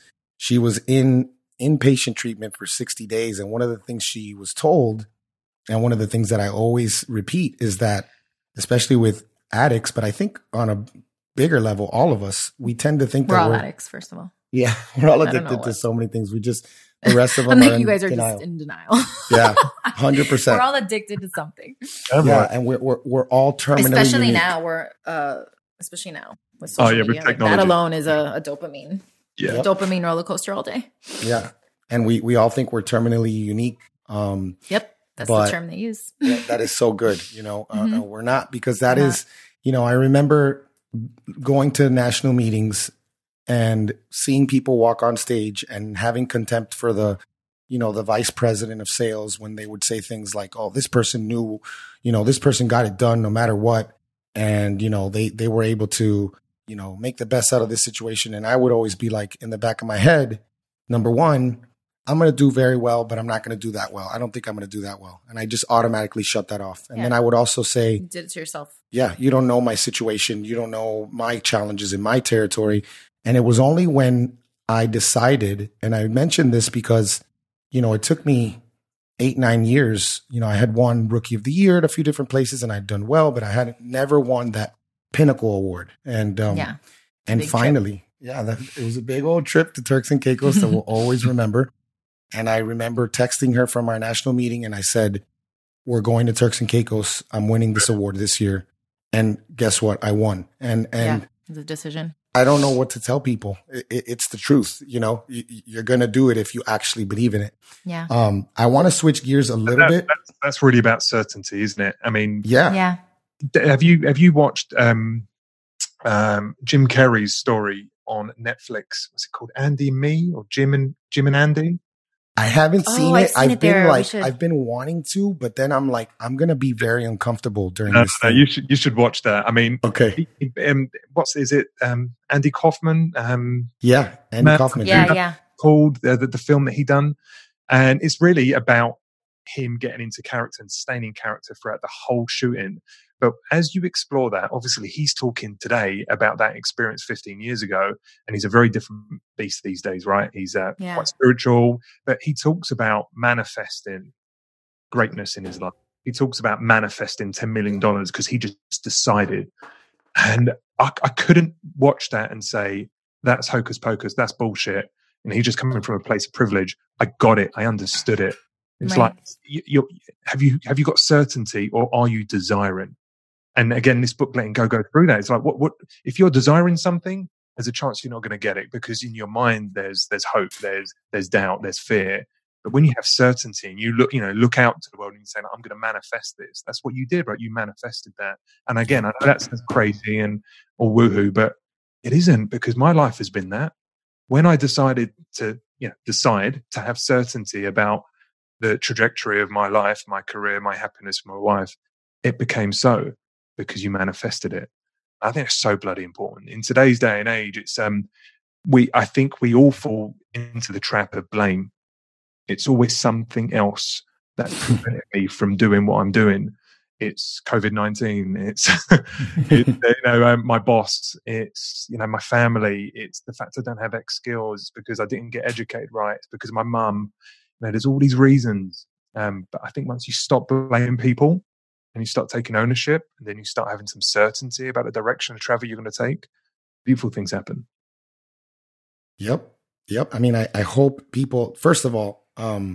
in inpatient treatment for 60 days, and one of the things she was told, and one of the things that I always repeat, is that, especially with addicts, but I think on a bigger level, all of us, we tend to think we're all addicts, first of all. Yeah, we're all addicted to so many things. The rest of them are you guys are denial. Just in denial. Yeah, 100%. We're all addicted to something. Yeah, and we're all terminally especially unique. now. Especially now with social media. With technology. That alone is a dopamine. Yeah, dopamine roller coaster all day. Yeah, and we all think we're terminally unique. Yep, that's the term they use. Yeah, that is so good. We're not, because that is. I remember going to national meetings and seeing people walk on stage and having contempt for the vice president of sales, when they would say things like, oh, this person knew, this person got it done no matter what. And, they were able to, make the best out of this situation. And I would always be like, in the back of my head, number one, I'm going to do very well, but I'm not going to do that well. I don't think I'm going to do that well. And I just automatically shut that off. And then I would also say, you did it to yourself. Yeah, you don't know my situation. You don't know my challenges in my territory. And it was only when I decided, and I mentioned this because, it took me 8-9 years. I had won Rookie of the Year at a few different places, and I'd done well, but I had never won that Pinnacle Award. And and finally, it was a big old trip to Turks and Caicos that we'll always remember. And I remember texting her from our national meeting, and I said, we're going to Turks and Caicos. I'm winning this award this year. And guess what? I won. And the decision. I don't know what to tell people. It's the truth. You're going to do it if you actually believe in it. Yeah. I want to switch gears a little bit. That's really about certainty, isn't it? I mean, yeah. Have you watched Jim Carrey's story on Netflix? What's it called? Andy and Me, or Jim and Andy? I haven't seen it. I've been wanting to, but then I'm like, I'm going to be very uncomfortable during this thing. You should watch that. I mean, okay. Andy Kaufman? Andy Kaufman. Yeah. Called the film that he done. And it's really about him getting into character and staying in character throughout the whole shooting. But as you explore that, obviously he's talking today about that experience 15 years ago, and he's a very different beast these days, right? He's quite spiritual, but he talks about manifesting greatness in his life. He talks about manifesting $10 million because he just decided. And I couldn't watch that and say, that's hocus pocus, that's bullshit. And he's just coming from a place of privilege. I got it. I understood it. It's like, have you got certainty, or are you desiring? And again, this book, Letting Go through that. It's like, what if you're desiring something, there's a chance you're not going to get it, because in your mind there's hope, there's doubt, there's fear. But when you have certainty and you look out to the world and you say, I'm going to manifest this. That's what you did, right? You manifested that. And again, I know that sounds crazy or woohoo, but it isn't, because my life has been that. When I decided to have certainty about the trajectory of my life, my career, my happiness, my wife, it became so, because you manifested it. I think it's so bloody important in today's day and age. It's I think we all fall into the trap of blame. it's always something else that's preventing me from doing what I'm doing. It's COVID-19. It's, my boss. It's, my family. It's the fact I don't have X skills because I didn't get educated right. It's because of my mum. There's all these reasons. But I think once you stop blaming people and you start taking ownership, and then you start having some certainty about the direction of travel you're going to take, beautiful things happen. Yep. I mean, I hope people, first of all,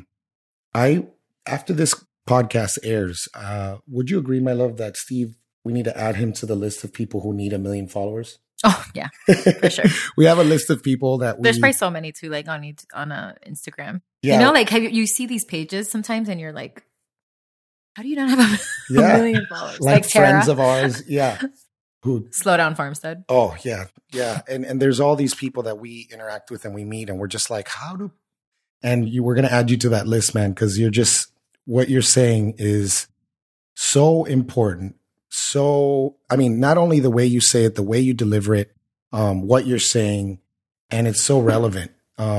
after this podcast airs, would you agree, my love, that Steve, we need to add him to the list of people who need 1 million followers? Oh yeah, for sure. We have a list of people that there's probably so many too, like on Instagram. Yeah. Like you see these pages sometimes, and you're like, how do you not have a million followers? Like friends of ours, who Slow Down Farmstead. Oh yeah, and there's all these people that we interact with and we meet, and we're just like, we're gonna add you to that list, man, because what you're saying is so important. So, I mean, not only the way you say it, the way you deliver it, what you're saying, and it's so relevant.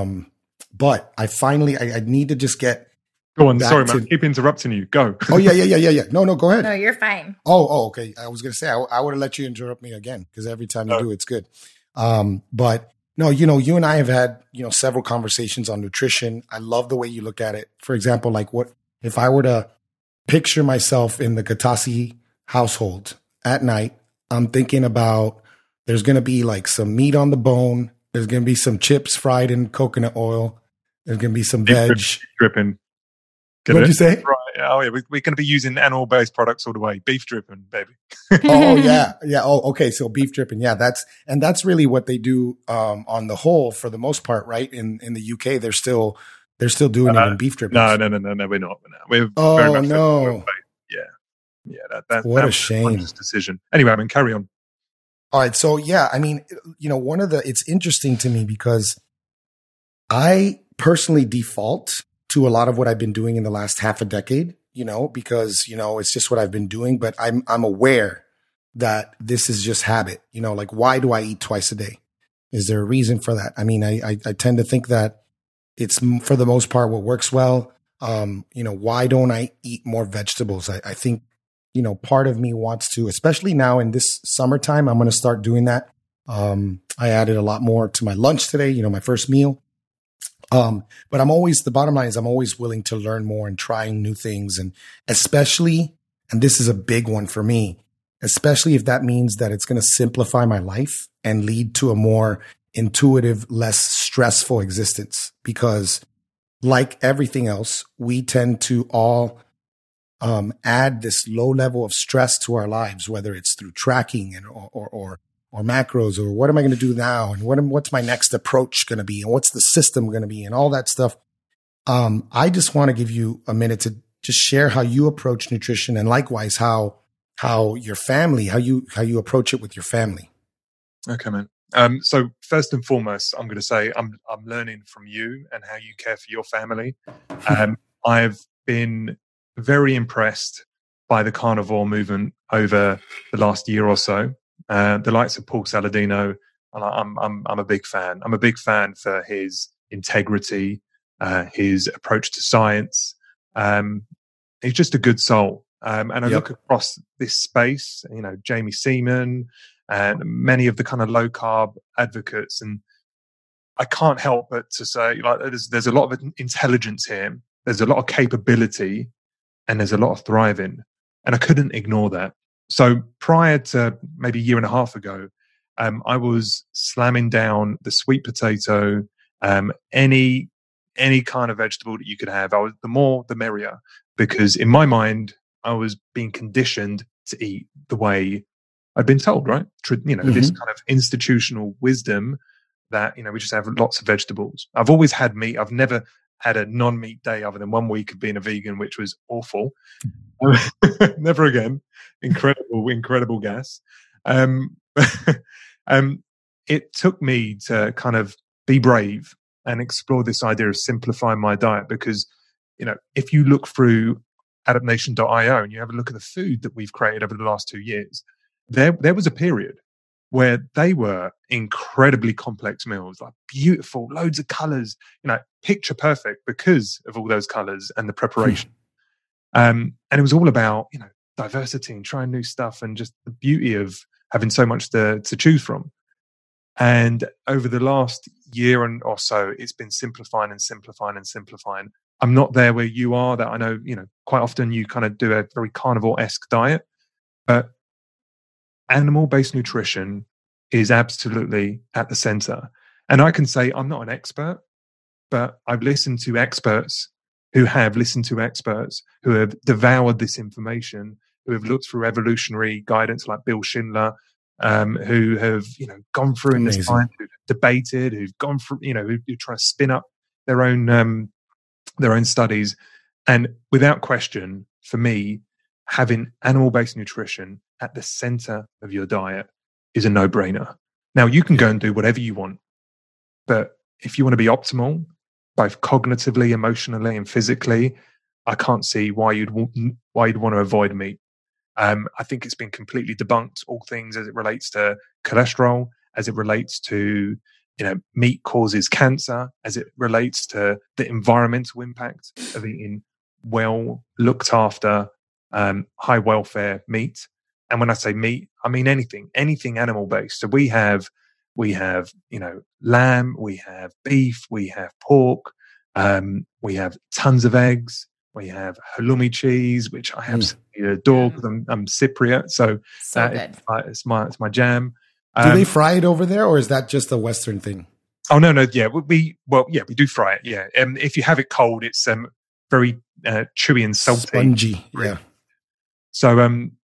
But I need to just get. Go on. Sorry, man. Keep interrupting you. Go. Oh, yeah. No, go ahead. No, you're fine. Oh, okay. I was going to say, I would have let you interrupt me again, because every time you do, it's good. But no, you and I have had, several conversations on nutrition. I love the way you look at it. For example, like what if I were to picture myself in the Gattasi household at night, I'm thinking about there's going to be like some meat on the bone. There's going to be some chips fried in coconut oil. There's going to be some veg. Dripping. What'd you say? Right. Oh, yeah. We're going to be using animal-based products all the way. Beef dripping, baby. Oh, yeah. Oh, okay. So beef dripping. Yeah, that's really what they do on the whole for the most part, right? In the UK, they're still doing it in beef dripping. No, we're not. We're very much no. Yeah, what a shame. Decision. Anyway, carry on. All right. So yeah, it's interesting to me because I personally default to a lot of what I've been doing in the last half a decade, because, it's just what I've been doing, but I'm aware that this is just habit, like, why do I eat twice a day? Is there a reason for that? I mean, I tend to think that it's for the most part what works well. Why don't I eat more vegetables? I think, part of me wants to, especially now in this summertime, I'm going to start doing that. I added a lot more to my lunch today, my first meal. But the bottom line is I'm always willing to learn more and trying new things. And especially, and this is a big one for me, especially if that means that it's going to simplify my life and lead to a more intuitive, less stressful existence. Because like everything else, we tend to all add this low level of stress to our lives, whether it's through tracking or macros, or what am I going to do now? And what's my next approach going to be? And what's the system going to be? And all that stuff. I just want to give you a minute to just share how you approach nutrition, and likewise, how your family, how you approach it with your family. Okay, man. So first and foremost, I'm going to say I'm learning from you and how you care for your family. I've been very impressed by the carnivore movement over the last year or so. The likes of Paul Saladino, I'm a big fan. I'm a big fan for his integrity, his approach to science. He's just a good soul. And I look across this space, Jamie Seaman and many of the kind of low carb advocates, and I can't help but to say, like, there's a lot of intelligence here. There's a lot of capability, and there's a lot of thriving, and I couldn't ignore that. So prior to maybe a year and a half ago, I was slamming down the sweet potato, any kind of vegetable that you could have. The more, the merrier, because in my mind, I was being conditioned to eat the way I'd been told, right? This kind of institutional wisdom that, we just have lots of vegetables. I've always had meat. I've never had a non-meat day other than 1 week of being a vegan, which was awful. Never again. Incredible gas. It took me to kind of be brave and explore this idea of simplifying my diet, because, if you look through adaptation.io and you have a look at the food that we've created over the last 2 years, there was a period where they were incredibly complex meals, like beautiful, loads of colors, picture perfect because of all those colors and the preparation. And it was all about, diversity and trying new stuff and just the beauty of having so much to choose from. And over the last year or so, it's been simplifying and simplifying and simplifying. I'm not there where you are, that I know, quite often you kind of do a very carnivore-esque diet, but animal-based nutrition is absolutely at the center. And I can say I'm not an expert, but I've listened to experts who have listened to experts who have devoured this information, who have looked through evolutionary guidance like Bill Schindler, who have, gone through in the science, who've debated, who've gone through, who try to spin up their own studies. And without question, for me, having animal-based nutrition at the center of your diet is a no-brainer. Now, you can go and do whatever you want, but if you want to be optimal, both cognitively, emotionally, and physically, I can't see why you'd want to avoid meat. I think it's been completely debunked, all things as it relates to cholesterol, as it relates to, meat causes cancer, as it relates to the environmental impact of eating well looked after, high welfare meat. And when I say meat, I mean anything animal based. So we have, lamb, we have beef, we have pork, we have tons of eggs, we have halloumi cheese, which I absolutely adore because I'm Cypriot. So good. It's my jam. Do they fry it over there, or is that just a Western thing? Oh no, yeah, we do fry it. Yeah, if you have it cold, it's very chewy and salty, spongy. Yeah. So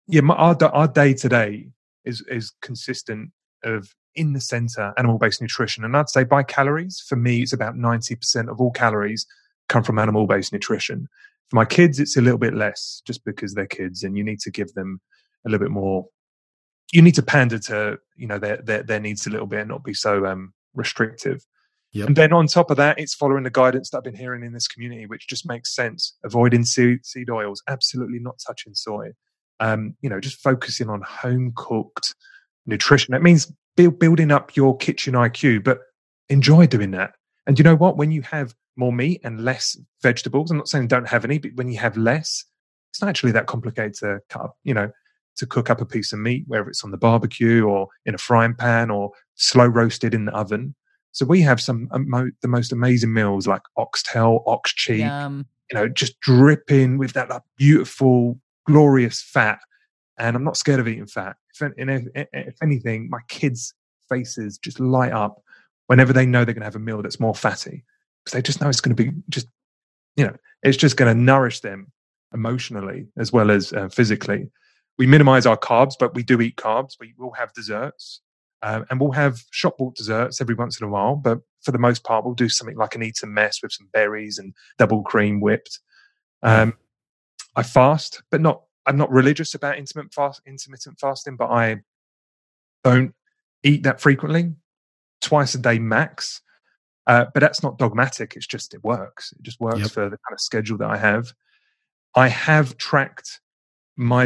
our day to day is consistent of in the center animal-based nutrition, and I'd say by calories, for me, it's about 90% of all calories come from animal-based nutrition. For my kids, it's a little bit less, just because they're kids, and you need to give them a little bit more. You need to pander to their needs a little bit and not be so restrictive. Yep. And then on top of that, it's following the guidance that I've been hearing in this community, which just makes sense. Avoiding seed oils, absolutely not touching soy. Just focusing on home cooked nutrition. That means building up your kitchen IQ, but enjoy doing that. And you know what? When you have more meat and less vegetables, I'm not saying don't have any, but when you have less, it's not actually that complicated to cut up, to cook up a piece of meat, whether it's on the barbecue or in a frying pan or slow roasted in the oven. So we have some the most amazing meals like oxtail, ox cheek, just dripping with that beautiful, glorious fat. And I'm not scared of eating fat. If anything, my kids' faces just light up whenever they know they're going to have a meal that's more fatty, because they just know it's going to be it's just going to nourish them emotionally as well as physically. We minimize our carbs, but we do eat carbs. We will have desserts, and we'll have shop bought desserts every once in a while. But for the most part, we'll do something like an Eton mess with some berries and double cream whipped. I fast, but I'm not religious about intermittent fasting, but I don't eat that frequently, twice a day max. But that's not dogmatic. It's just, it works. It just works for the kind of schedule that I have. I have tracked my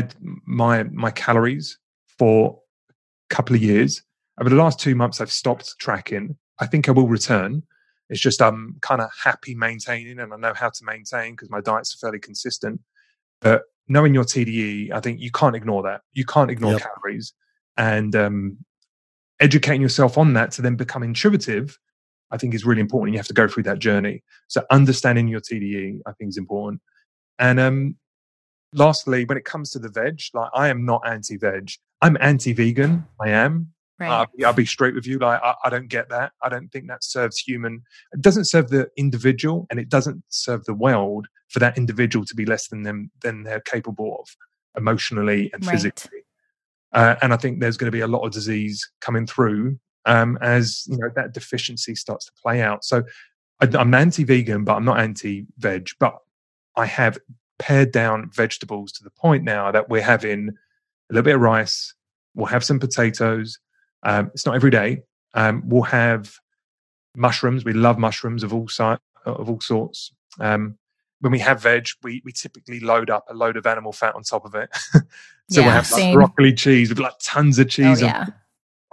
calories for a couple of years. Over the last 2 months, I've stopped tracking. I think I will return. It's just I'm kind of happy maintaining, and I know how to maintain because my diet's fairly consistent. But knowing your TDE, I think you can't ignore that. You can't ignore calories, and educating yourself on that to then become intuitive, I think is really important. You have to go through that journey. So understanding your TDE, I think, is important. And lastly, when it comes to the veg, like I am not anti-veg. I'm anti-vegan. I am. Right. I'll be straight with you. Like I don't get that. I don't think that serves human. It doesn't serve the individual, and it doesn't serve the world for that individual to be less than they're capable of emotionally and physically. And I think there's going to be a lot of disease coming through as that deficiency starts to play out. So I'm anti-vegan, but I'm not anti-veg. But I have pared down vegetables to the point now that we're having a little bit of rice. We'll have some potatoes. It's not every day. We'll have mushrooms. We love mushrooms of all sorts. When we have veg, we typically load up a load of animal fat on top of it. So we'll have like broccoli cheese with like tons of cheese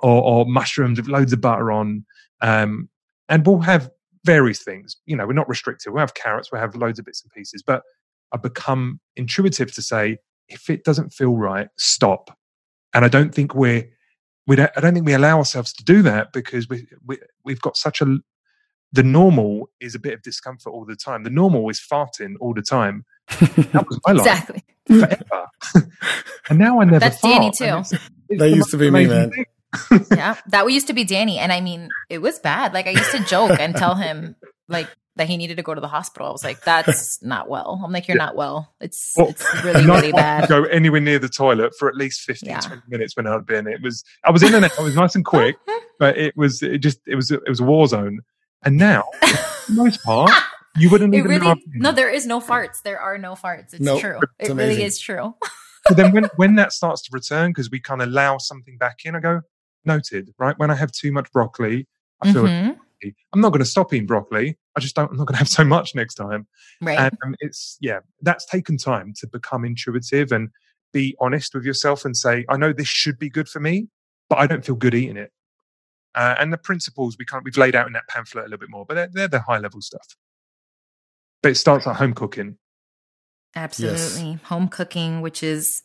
or mushrooms with loads of butter on. And we'll have various things. You know, we're not restricted. We'll have carrots, we'll have loads of bits and pieces. But I've become intuitive to say, if it doesn't feel right, stop. And I don't think I don't think we allow ourselves to do that, because we've got the normal is a bit of discomfort all the time. The normal is farting all the time. That was my life. Exactly. Forever. And now I never That's fart. Danny too. That used to be me, man. Yeah, that used to be Danny. And I mean, it was bad. Like, I used to joke and tell him like that he needed to go to the hospital. I was like, that's not well. I'm like, you're not well. It's really, really bad. Go anywhere near the toilet for at least 15, 20 minutes when I'd been. I was in and out. I was nice and quick, but it was a war zone. And now, for the most part, you wouldn't even know. No, there is no farts. There are no farts. It's true. It really is true. So then when that starts to return, because we kind of allow something back in, I go, noted, right? When I have too much broccoli, I feel like I'm not going to stop eating broccoli. I'm not going to have so much next time. Right. And that's taken time to become intuitive and be honest with yourself and say, I know this should be good for me, but I don't feel good eating it. And the principles we've laid out in that pamphlet a little bit more, but they're the high level stuff. But it starts at home cooking. Absolutely. Yes. Home cooking, which is,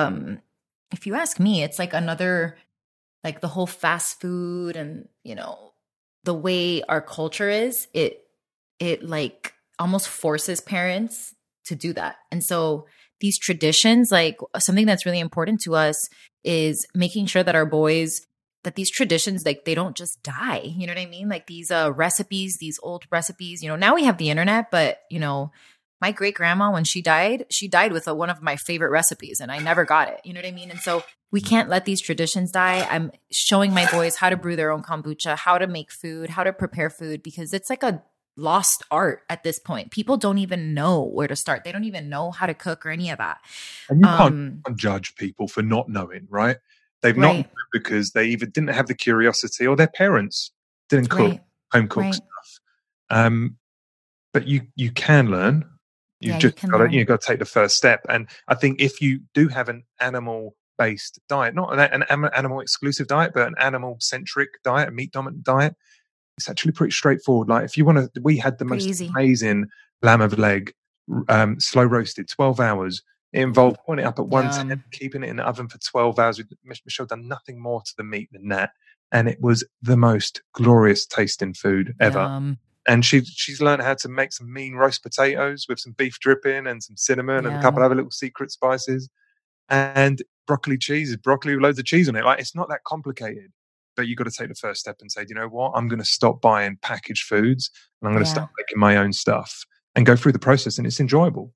if you ask me, it's like another, like the whole fast food and, you know, the way our culture is, it like almost forces parents to do that. And so these traditions, like something that's really important to us is making sure that our boys, that these traditions, like they don't just die. You know what I mean? Like these recipes, these old recipes, you know, now we have the internet, but you know, my great grandma, when she died with one of my favorite recipes and I never got it. You know what I mean? And so we can't let these traditions die. I'm showing my boys how to brew their own kombucha, how to make food, how to prepare food, because it's like a lost art at this point. People don't even know where to start. They don't even know how to cook or any of that. And you can't judge people for not knowing, right? They've not known because they either didn't have the curiosity or their parents didn't cook, home cook stuff. But you can learn. You've just got to take the first step. And I think if you do have an animal-based diet, not an animal-exclusive diet, but an animal-centric diet, a meat-dominant diet, it's actually pretty straightforward. Like if you want to, we had the most amazing lamb of leg, slow roasted, 12 hours. It involved putting it up at 110, keeping it in the oven for 12 hours. Michelle done nothing more to the meat than that. And it was the most glorious tasting food ever. And she's learned how to make some mean roast potatoes with some beef dripping and some cinnamon and a couple of other little secret spices. And broccoli with loads of cheese on it. Like it's not that complicated, but you've got to take the first step and say, you know what? I'm going to stop buying packaged foods and I'm going to start making my own stuff and go through the process. And it's enjoyable.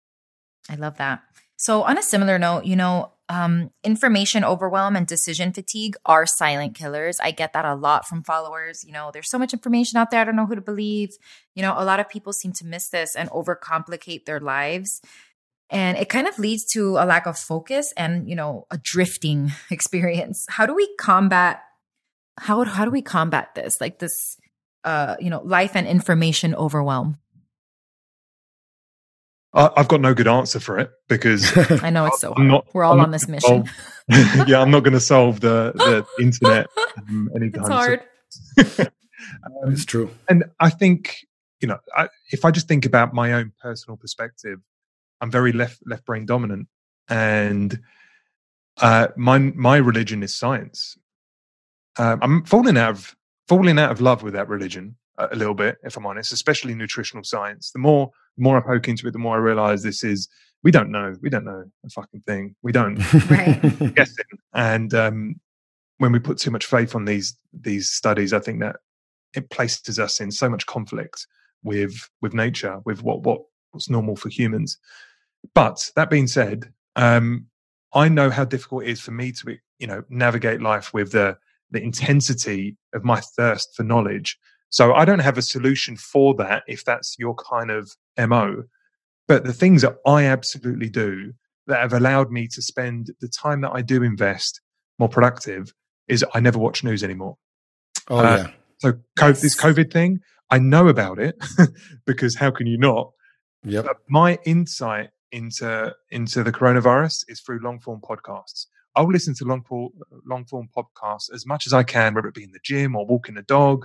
I love that. So on a similar note, you know, information overwhelm and decision fatigue are silent killers. I get that a lot from followers. You know, there's so much information out there. I don't know who to believe. You know, a lot of people seem to miss this and overcomplicate their lives. And it kind of leads to a lack of focus and, you know, a drifting experience. How do we combat this? Like this, you know, life and information overwhelm? I've got no good answer for it because I know it's so hard. We're all on this mission. I'm not going to solve the internet anytime. It's hard. It's true. And I think, you know, if I just think about my own personal perspective, I'm very left brain dominant, and my religion is science. I'm falling out of love with that religion a little bit, if I'm honest, especially nutritional science. The more I poke into it, the more I realize we don't know a fucking thing. We don't. Right. Guessing. And when we put too much faith on these studies, I think that it places us in so much conflict with nature, with what's normal for humans. But that being said, I know how difficult it is for me to, you know, navigate life with the intensity of my thirst for knowledge. So I don't have a solution for that if that's your kind of MO. But the things that I absolutely do that have allowed me to spend the time that I do invest more productive is I never watch news anymore. Oh, yeah. So this COVID thing, I know about it because how can you not? Yep. But my insight into the coronavirus is through long form podcasts. I'll listen to long form podcasts as much as I can, whether it be in the gym or walking the dog.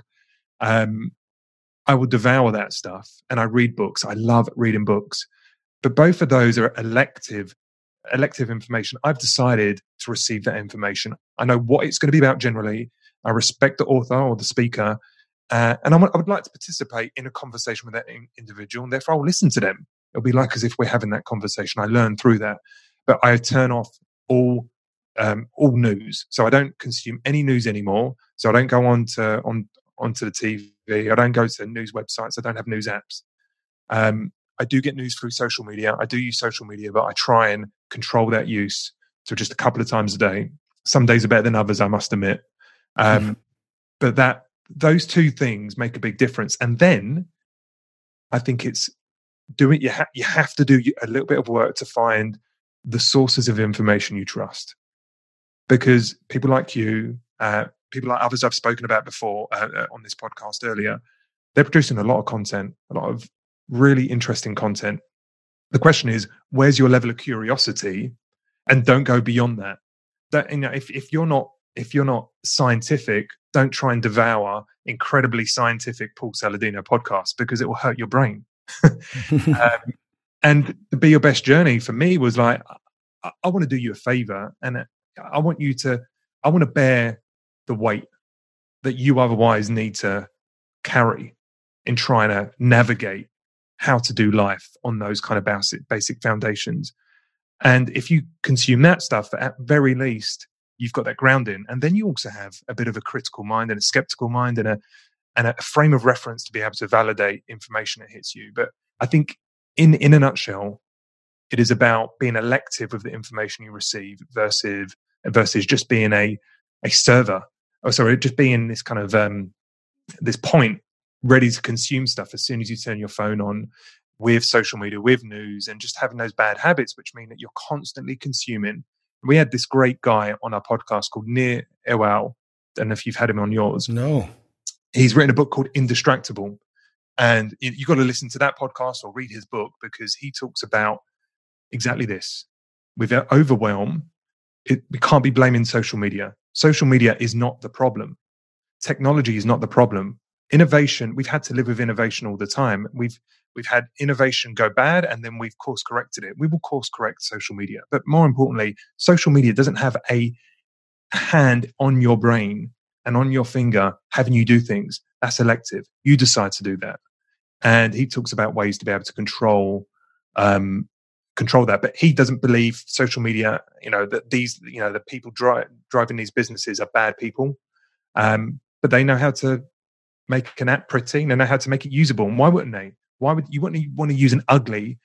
I will devour that stuff, and I read books. I love reading books, but both of those are elective information. I've decided to receive that information. I know what it's going to be about generally. I respect the author or the speaker, and I would like to participate in a conversation with that individual, and therefore I'll listen to them. It'll be like as if we're having that conversation. I learn through that, but I turn off all news. So I don't consume any news anymore. So I don't go onto the TV. I don't go to news websites. I don't have news apps. I do get news through social media. I do use social media, but I try and control that use to just a couple of times a day. Some days are better than others, I must admit. But those two things make a big difference. And then I think it's doing. You have to do a little bit of work to find the sources of information you trust, because people like you, people like others I've spoken about before on this podcast earlier, they're producing a lot of content, a lot of really interesting content. The question is, where's your level of curiosity? And don't go beyond that. If you're not scientific, don't try and devour incredibly scientific Paul Saladino podcasts, because it will hurt your brain. And the Be Your Best Journey for me was like, I want to do you a favor, and I want to bear the weight that you otherwise need to carry in trying to navigate how to do life on those kind of basic foundations. And if you consume that stuff, at very least, you've got that grounding. And then you also have a bit of a critical mind and a skeptical mind and a frame of reference to be able to validate information that hits you. But I think in a nutshell, it is about being elective with the information you receive versus just being a server. Just being this kind of this point ready to consume stuff as soon as you turn your phone on, with social media, with news, and just having those bad habits, which mean that you're constantly consuming. We had this great guy on our podcast called Nir Ewald. I don't know if you've had him on yours. No. He's written a book called Indistractable. And you've got to listen to that podcast or read his book, because he talks about exactly this. With overwhelm, we can't be blaming social media. Social media is not the problem. Technology is not the problem. Innovation, we've had to live with innovation all the time. We've had innovation go bad, and then we've course corrected it. We will course correct social media. But more importantly, social media doesn't have a hand on your brain and on your finger having you do things. That's elective. You decide to do that. And he talks about ways to be able to control that. But he doesn't believe social media, that the people driving these businesses are bad people. But they know how to make an app pretty, and they know how to make it usable. And why wouldn't they? Why would you want to use an ugly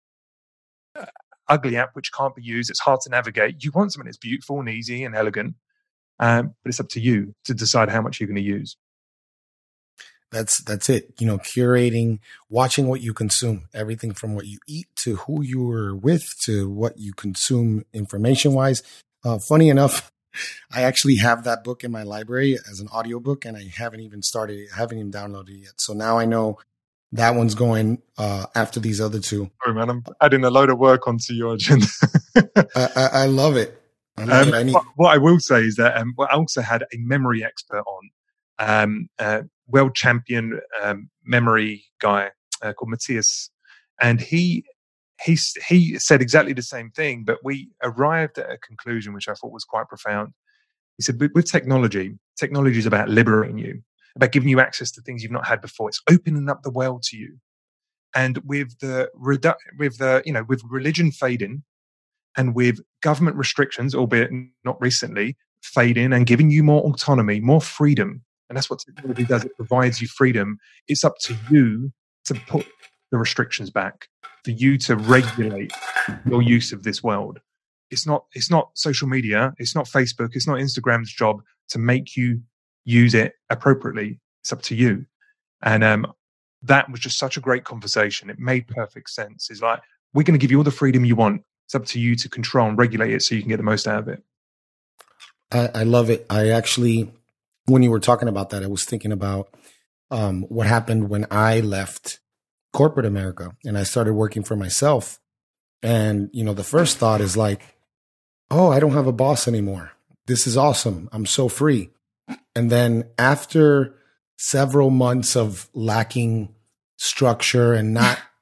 app which can't be used? It's hard to navigate. You want something that's beautiful and easy and elegant, but it's up to you to decide how much you're going to use. That's it. Curating, watching what you consume, everything from what you eat to who you're with to what you consume information wise. Funny enough, I actually have that book in my library as an audiobook, and I haven't even downloaded it yet. So now I know that one's going after these other two. Sorry, man, I'm adding a load of work onto your agenda. I love it. What I will say is that I also had a memory expert on, world champion memory guy called Matthias, and he said exactly the same thing, but we arrived at a conclusion which I thought was quite profound. He said, with technology is about liberating you, about giving you access to things you've not had before. It's opening up the world to you. And with religion fading, and with government restrictions, albeit not recently, fading and giving you more autonomy, more freedom, and that's what technology does. It provides you freedom. It's up to you to put the restrictions back, for you to regulate your use of this world. It's not social media. It's not Facebook. It's not Instagram's job to make you use it appropriately. It's up to you. And that was just such a great conversation. It made perfect sense. It's like, we're going to give you all the freedom you want. It's up to you to control and regulate it so you can get the most out of it. I love it. I actually, when you were talking about that, I was thinking about what happened when I left corporate America and I started working for myself. And, the first thought is like, oh, I don't have a boss anymore. This is awesome. I'm so free. And then after several months of lacking structure and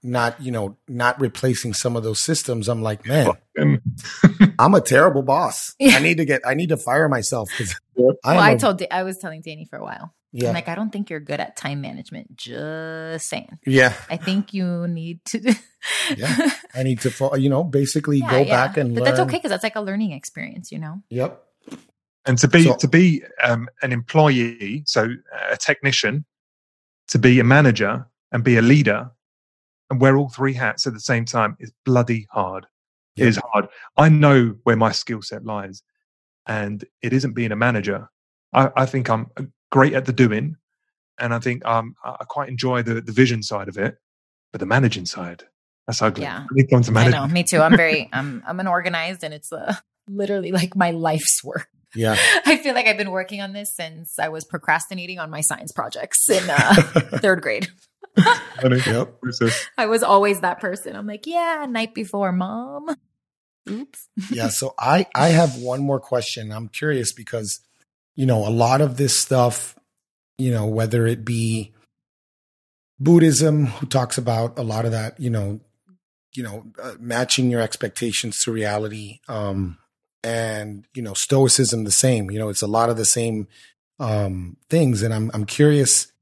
not replacing some of those systems, I'm like, man, I'm a terrible boss. I need to fire myself. I was telling Danny for a while. Yeah. I'm like, I don't think you're good at time management. Just saying. Yeah. I think you need to. Yeah. I need to, basically go back and learn. But that's okay because that's like a learning experience, Yep. And to be an employee, so a technician, to be a manager and be a leader and wear all three hats at the same time is bloody hard. Yep. It is hard. I know where my skill set lies, and it isn't being a manager. I think I'm great at the doing, and I think I quite enjoy the vision side of it, but the managing side, that's ugly. Yeah, I know. Me too. I'm I'm unorganized, and it's literally like my life's work. Yeah, I feel like I've been working on this since I was procrastinating on my science projects in third grade. Yep. I was always that person. I'm like, yeah, night before, mom. Oops. Yeah. So I have one more question. I'm curious because, a lot of this stuff, whether it be Buddhism, who talks about a lot of that, matching your expectations to reality, and, Stoicism, the same, it's a lot of the same things. And I'm curious,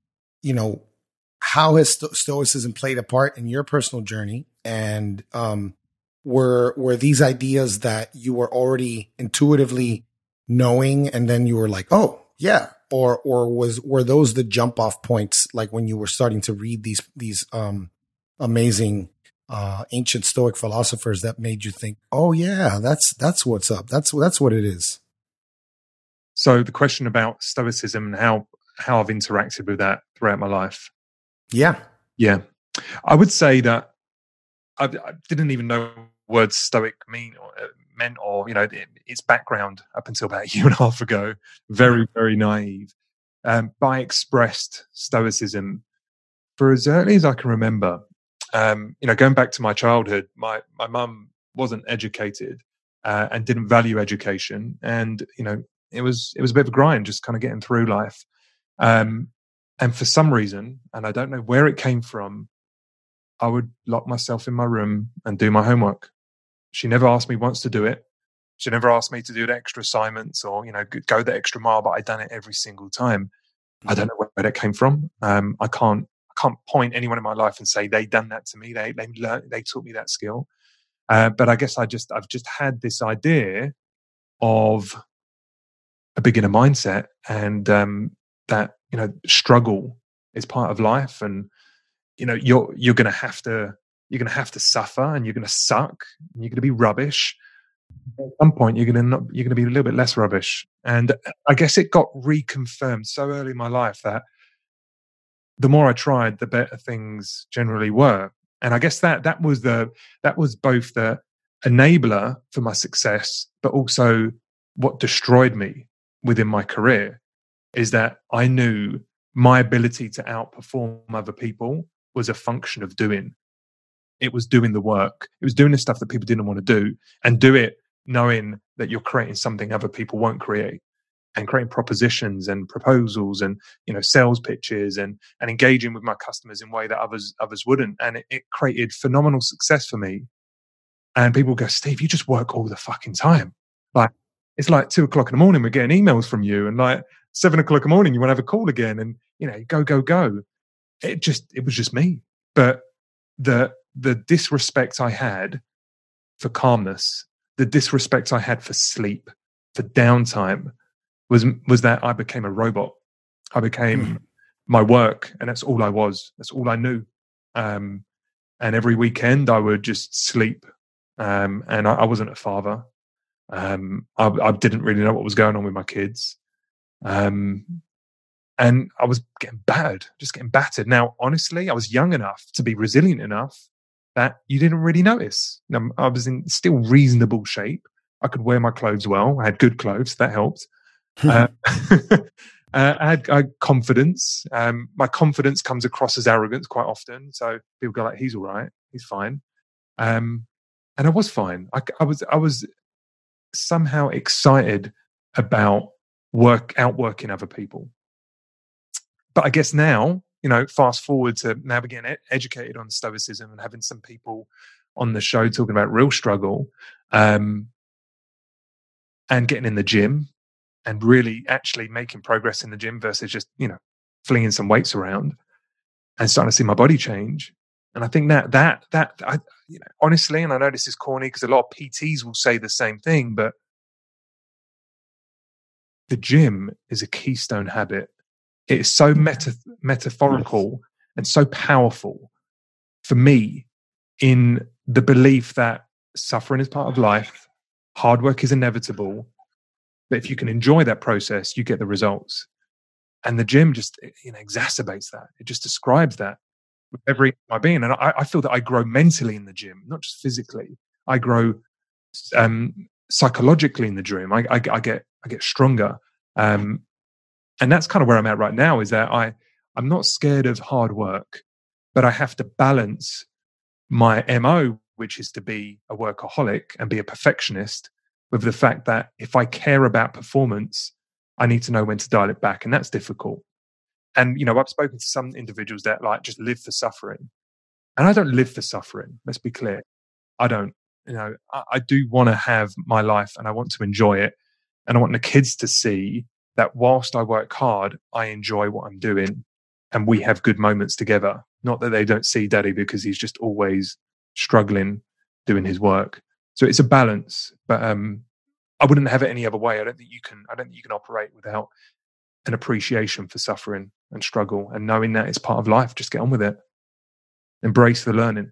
how has Stoicism played a part in your personal journey? And were these ideas that you were already intuitively knowing, and then you were like, oh yeah, or were those the jump off points, like when you were starting to read these amazing ancient Stoic philosophers that made you think, oh yeah, that's what's up, that's what it is? So the question about Stoicism and how I've interacted with that throughout my life. Yeah. I would say that I didn't even know words Stoic meant, or its background up until about a year and a half ago. Very, very naive. But I expressed Stoicism for as early as I can remember. Going back to my childhood, my mum wasn't educated and didn't value education, and it was a bit of a grind, just kind of getting through life. And for some reason, and I don't know where it came from, I would lock myself in my room and do my homework. She never asked me once to do it. She never asked me to do the extra assignments or, go the extra mile, but I'd done it every single time. Mm-hmm. I don't know where that came from. I can't point anyone in my life and say they done that to me. They taught me that skill. But I guess I've just had this idea of a beginner mindset, and that struggle is part of life, and you're going to have to suffer, and you're going to suck, and you're going to be rubbish. At some point, you're going to be a little bit less rubbish. And I guess it got reconfirmed so early in my life that the more I tried, the better things generally were. And I guess that was both the enabler for my success, but also what destroyed me within my career, is that I knew my ability to outperform other people was a function of doing. It was doing the work. It was doing the stuff that people didn't want to do, and do it knowing that you're creating something other people won't create, and creating propositions and proposals and, sales pitches and engaging with my customers in a way that others wouldn't. And it created phenomenal success for me. And people go, Steve, you just work all the fucking time. Like, it's like 2:00 in the morning, we're getting emails from you, and like 7:00 in the morning, you want to have a call again, and go. It was just me. But the disrespect I had for calmness, the disrespect I had for sleep, for downtime, was that I became a robot. I became my work, and that's all I was. That's all I knew. And every weekend I would just sleep. And I wasn't a father. I didn't really know what was going on with my kids. And I was getting battered. Now, honestly, I was young enough to be resilient enough that you didn't really notice. I was in still reasonable shape. I could wear my clothes well. I had good clothes. That helped. I had confidence. My confidence comes across as arrogance quite often. So people go like, he's all right. He's fine. And I was fine. I was somehow excited about outworking other people. But I guess now, fast forward to now getting educated on Stoicism and having some people on the show talking about real struggle, and getting in the gym and really actually making progress in the gym versus just, flinging some weights around and starting to see my body change. And I think that honestly, and I know this is corny because a lot of PTs will say the same thing, but the gym is a keystone habit. It is so metaphorical and so powerful for me in the belief that suffering is part of life, hard work is inevitable, but if you can enjoy that process, you get the results. And the gym just exacerbates that. It just describes that with every my being. And I feel that I grow mentally in the gym, not just physically. I grow psychologically in the gym. I get stronger. And that's kind of where I'm at right now, is that I'm not scared of hard work, but I have to balance my MO, which is to be a workaholic and be a perfectionist, with the fact that if I care about performance, I need to know when to dial it back. And that's difficult. And, I've spoken to some individuals that just live for suffering. And I don't live for suffering. Let's be clear. I don't, I do want to have my life and I want to enjoy it. And I want the kids to see that whilst I work hard, I enjoy what I'm doing and we have good moments together. Not that they don't see daddy because he's just always struggling doing his work. So it's a balance, but I wouldn't have it any other way. I don't think you can operate without an appreciation for suffering and struggle and knowing that it's part of life. Just get on with it. Embrace the learning.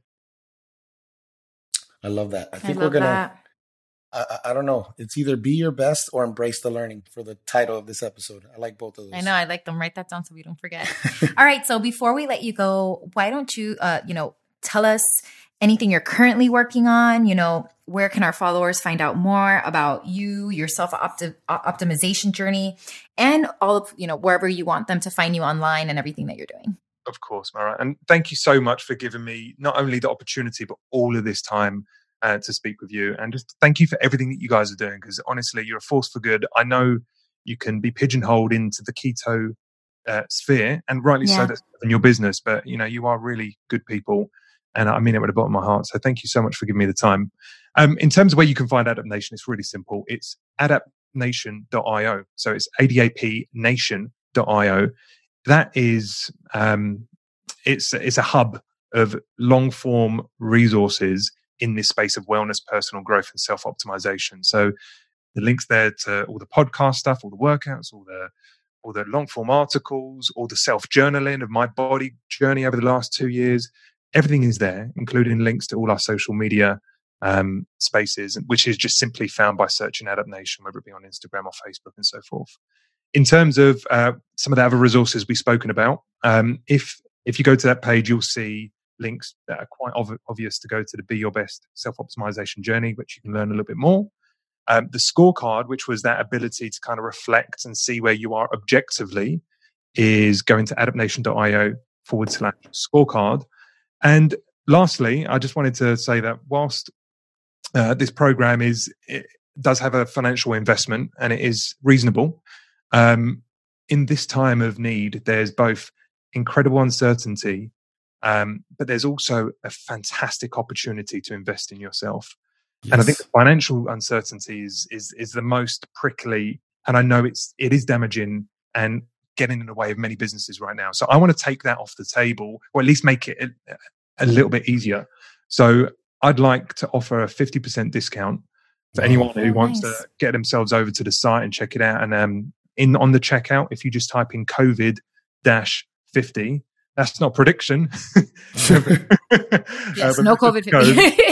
I love that. I think we're going to, I don't know. It's either be your best or embrace the learning for the title of this episode. I like both of those. I know. I like them. Write that down so we don't forget. All right. So before we let you go, why don't you, tell us anything you're currently working on? Where can our followers find out more about you, your self-optimization journey, and all of, wherever you want them to find you online and everything that you're doing? Of course, Mara. And thank you so much for giving me not only the opportunity, but all of this time to speak with you. And just thank you for everything that you guys are doing, because honestly, you're a force for good. I know you can be pigeonholed into the keto sphere, and rightly so, that's in your business, but you are really good people. And I mean it with the bottom of my heart. So thank you so much for giving me the time. In terms of where you can find Adapt Nation, it's really simple. It's adaptnation.io. So it's adapnation.io. That is, it's a hub of long form resources in this space of wellness, personal growth, and self-optimization. So the links there to all the podcast stuff, all the workouts, all the long form articles, all the self-journaling of my body journey over the last 2 years. Everything is there, including links to all our social media spaces, which is just simply found by searching Adapt Nation, whether it be on Instagram or Facebook and so forth. In terms of some of the other resources we've spoken about, if you go to that page, you'll see links that are quite obvious to go to the Be Your Best Self-Optimization Journey, which you can learn a little bit more. The scorecard, which was that ability to kind of reflect and see where you are objectively, is going to adaptnation.io/scorecard. And lastly, I just wanted to say that whilst this program it does have a financial investment and it is reasonable, in this time of need, there's both incredible uncertainty, but there's also a fantastic opportunity to invest in yourself. Yes. And I think the financial uncertainty is the most prickly, and I know it is damaging and getting in the way of many businesses right now. So I want to take that off the table, or at least make it a little bit easier. So I'd like to offer a 50% discount for anyone who wants to get themselves over to the site and check it out. And on the checkout, if you just type in COVID-50, that's not prediction. Yes, no COVID-50.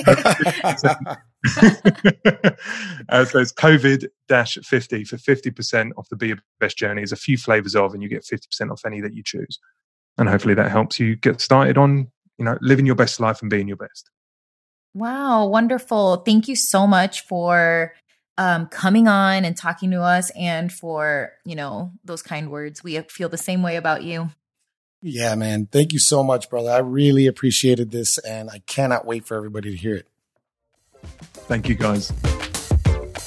So it's COVID-50 for 50% off the Be Your Best Journey. There's a few flavors of, and you get 50% off any that you choose. And hopefully that helps you get started on, living your best life and being your best. Wow. Wonderful. Thank you so much for coming on and talking to us, and for, those kind words. We feel the same way about you. Yeah, man. Thank you so much, brother. I really appreciated this, and I cannot wait for everybody to hear it. Thank you, guys.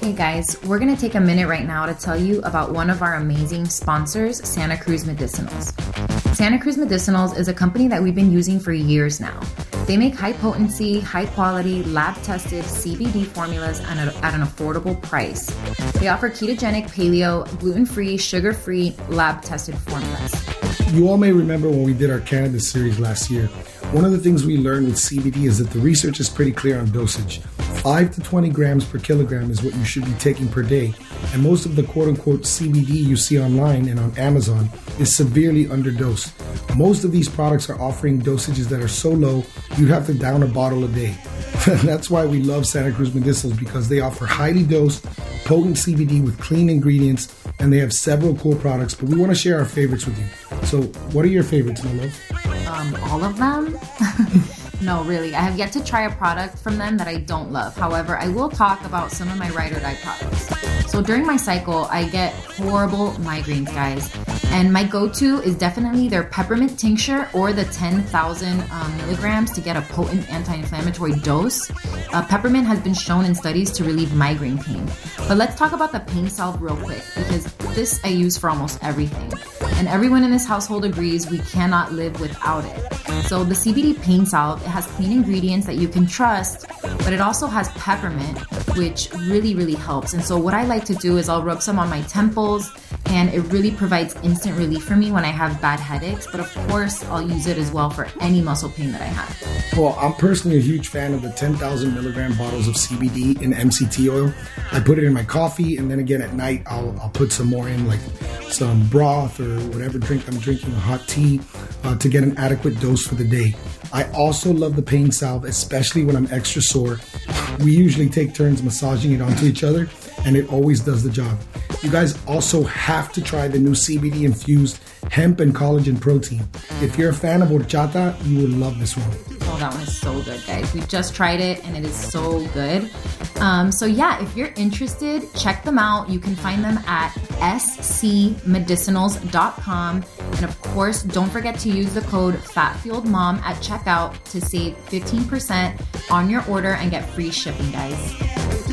Hey guys, we're going to take a minute right now to tell you about one of our amazing sponsors, Santa Cruz Medicinals. Santa Cruz Medicinals is a company that we've been using for years now. They make high potency, high quality, lab tested CBD formulas at an affordable price. They offer ketogenic, paleo, gluten-free, sugar-free, lab tested formulas. You all may remember when we did our cannabis series last year. One of the things we learned with CBD is that the research is pretty clear on dosage. 5 to 20 grams per kilogram is what you should be taking per day. And most of the quote-unquote CBD you see online and on Amazon is severely underdosed. Most of these products are offering dosages that are so low, you'd have to down a bottle a day. That's why we love Santa Cruz Medicinals, because they offer highly dosed, potent CBD with clean ingredients, and they have several cool products, but we want to share our favorites with you. So what are your favorites, my love? All of them? No, really. I have yet to try a product from them that I don't love. However, I will talk about some of my ride or die products. So during my cycle, I get horrible migraines, guys. And my go-to is definitely their peppermint tincture or the 10,000 milligrams to get a potent anti-inflammatory dose. Peppermint has been shown in studies to relieve migraine pain. But let's talk about the pain salve real quick, because this I use for almost everything. And everyone in this household agrees we cannot live without it. So the CBD pain salve, it has clean ingredients that you can trust, but it also has peppermint, which really, really helps. And so what I like to do is I'll rub some on my temples, and it really provides instant relief for me when I have bad headaches. But of course, I'll use it as well for any muscle pain that I have. Well, I'm personally a huge fan of the 10,000 milligram bottles of CBD in MCT oil. I put it in my coffee, and then again at night, I'll put some more in, like some broth or whatever drink I'm drinking, a hot tea, to get an adequate dose for the day. I also love the pain salve, especially when I'm extra sore. We usually take turns massaging it onto each other, and it always does the job. You guys also have to try the new CBD infused hemp and collagen protein. If you're a fan of horchata, you will love this one. Oh, that one is so good, guys. We just tried it and it is so good. So yeah, if you're interested, check them out. You can find them at scmedicinals.com. And of course, don't forget to use the code FATFueledMom at checkout to save 15% on your order and get free shipping, guys.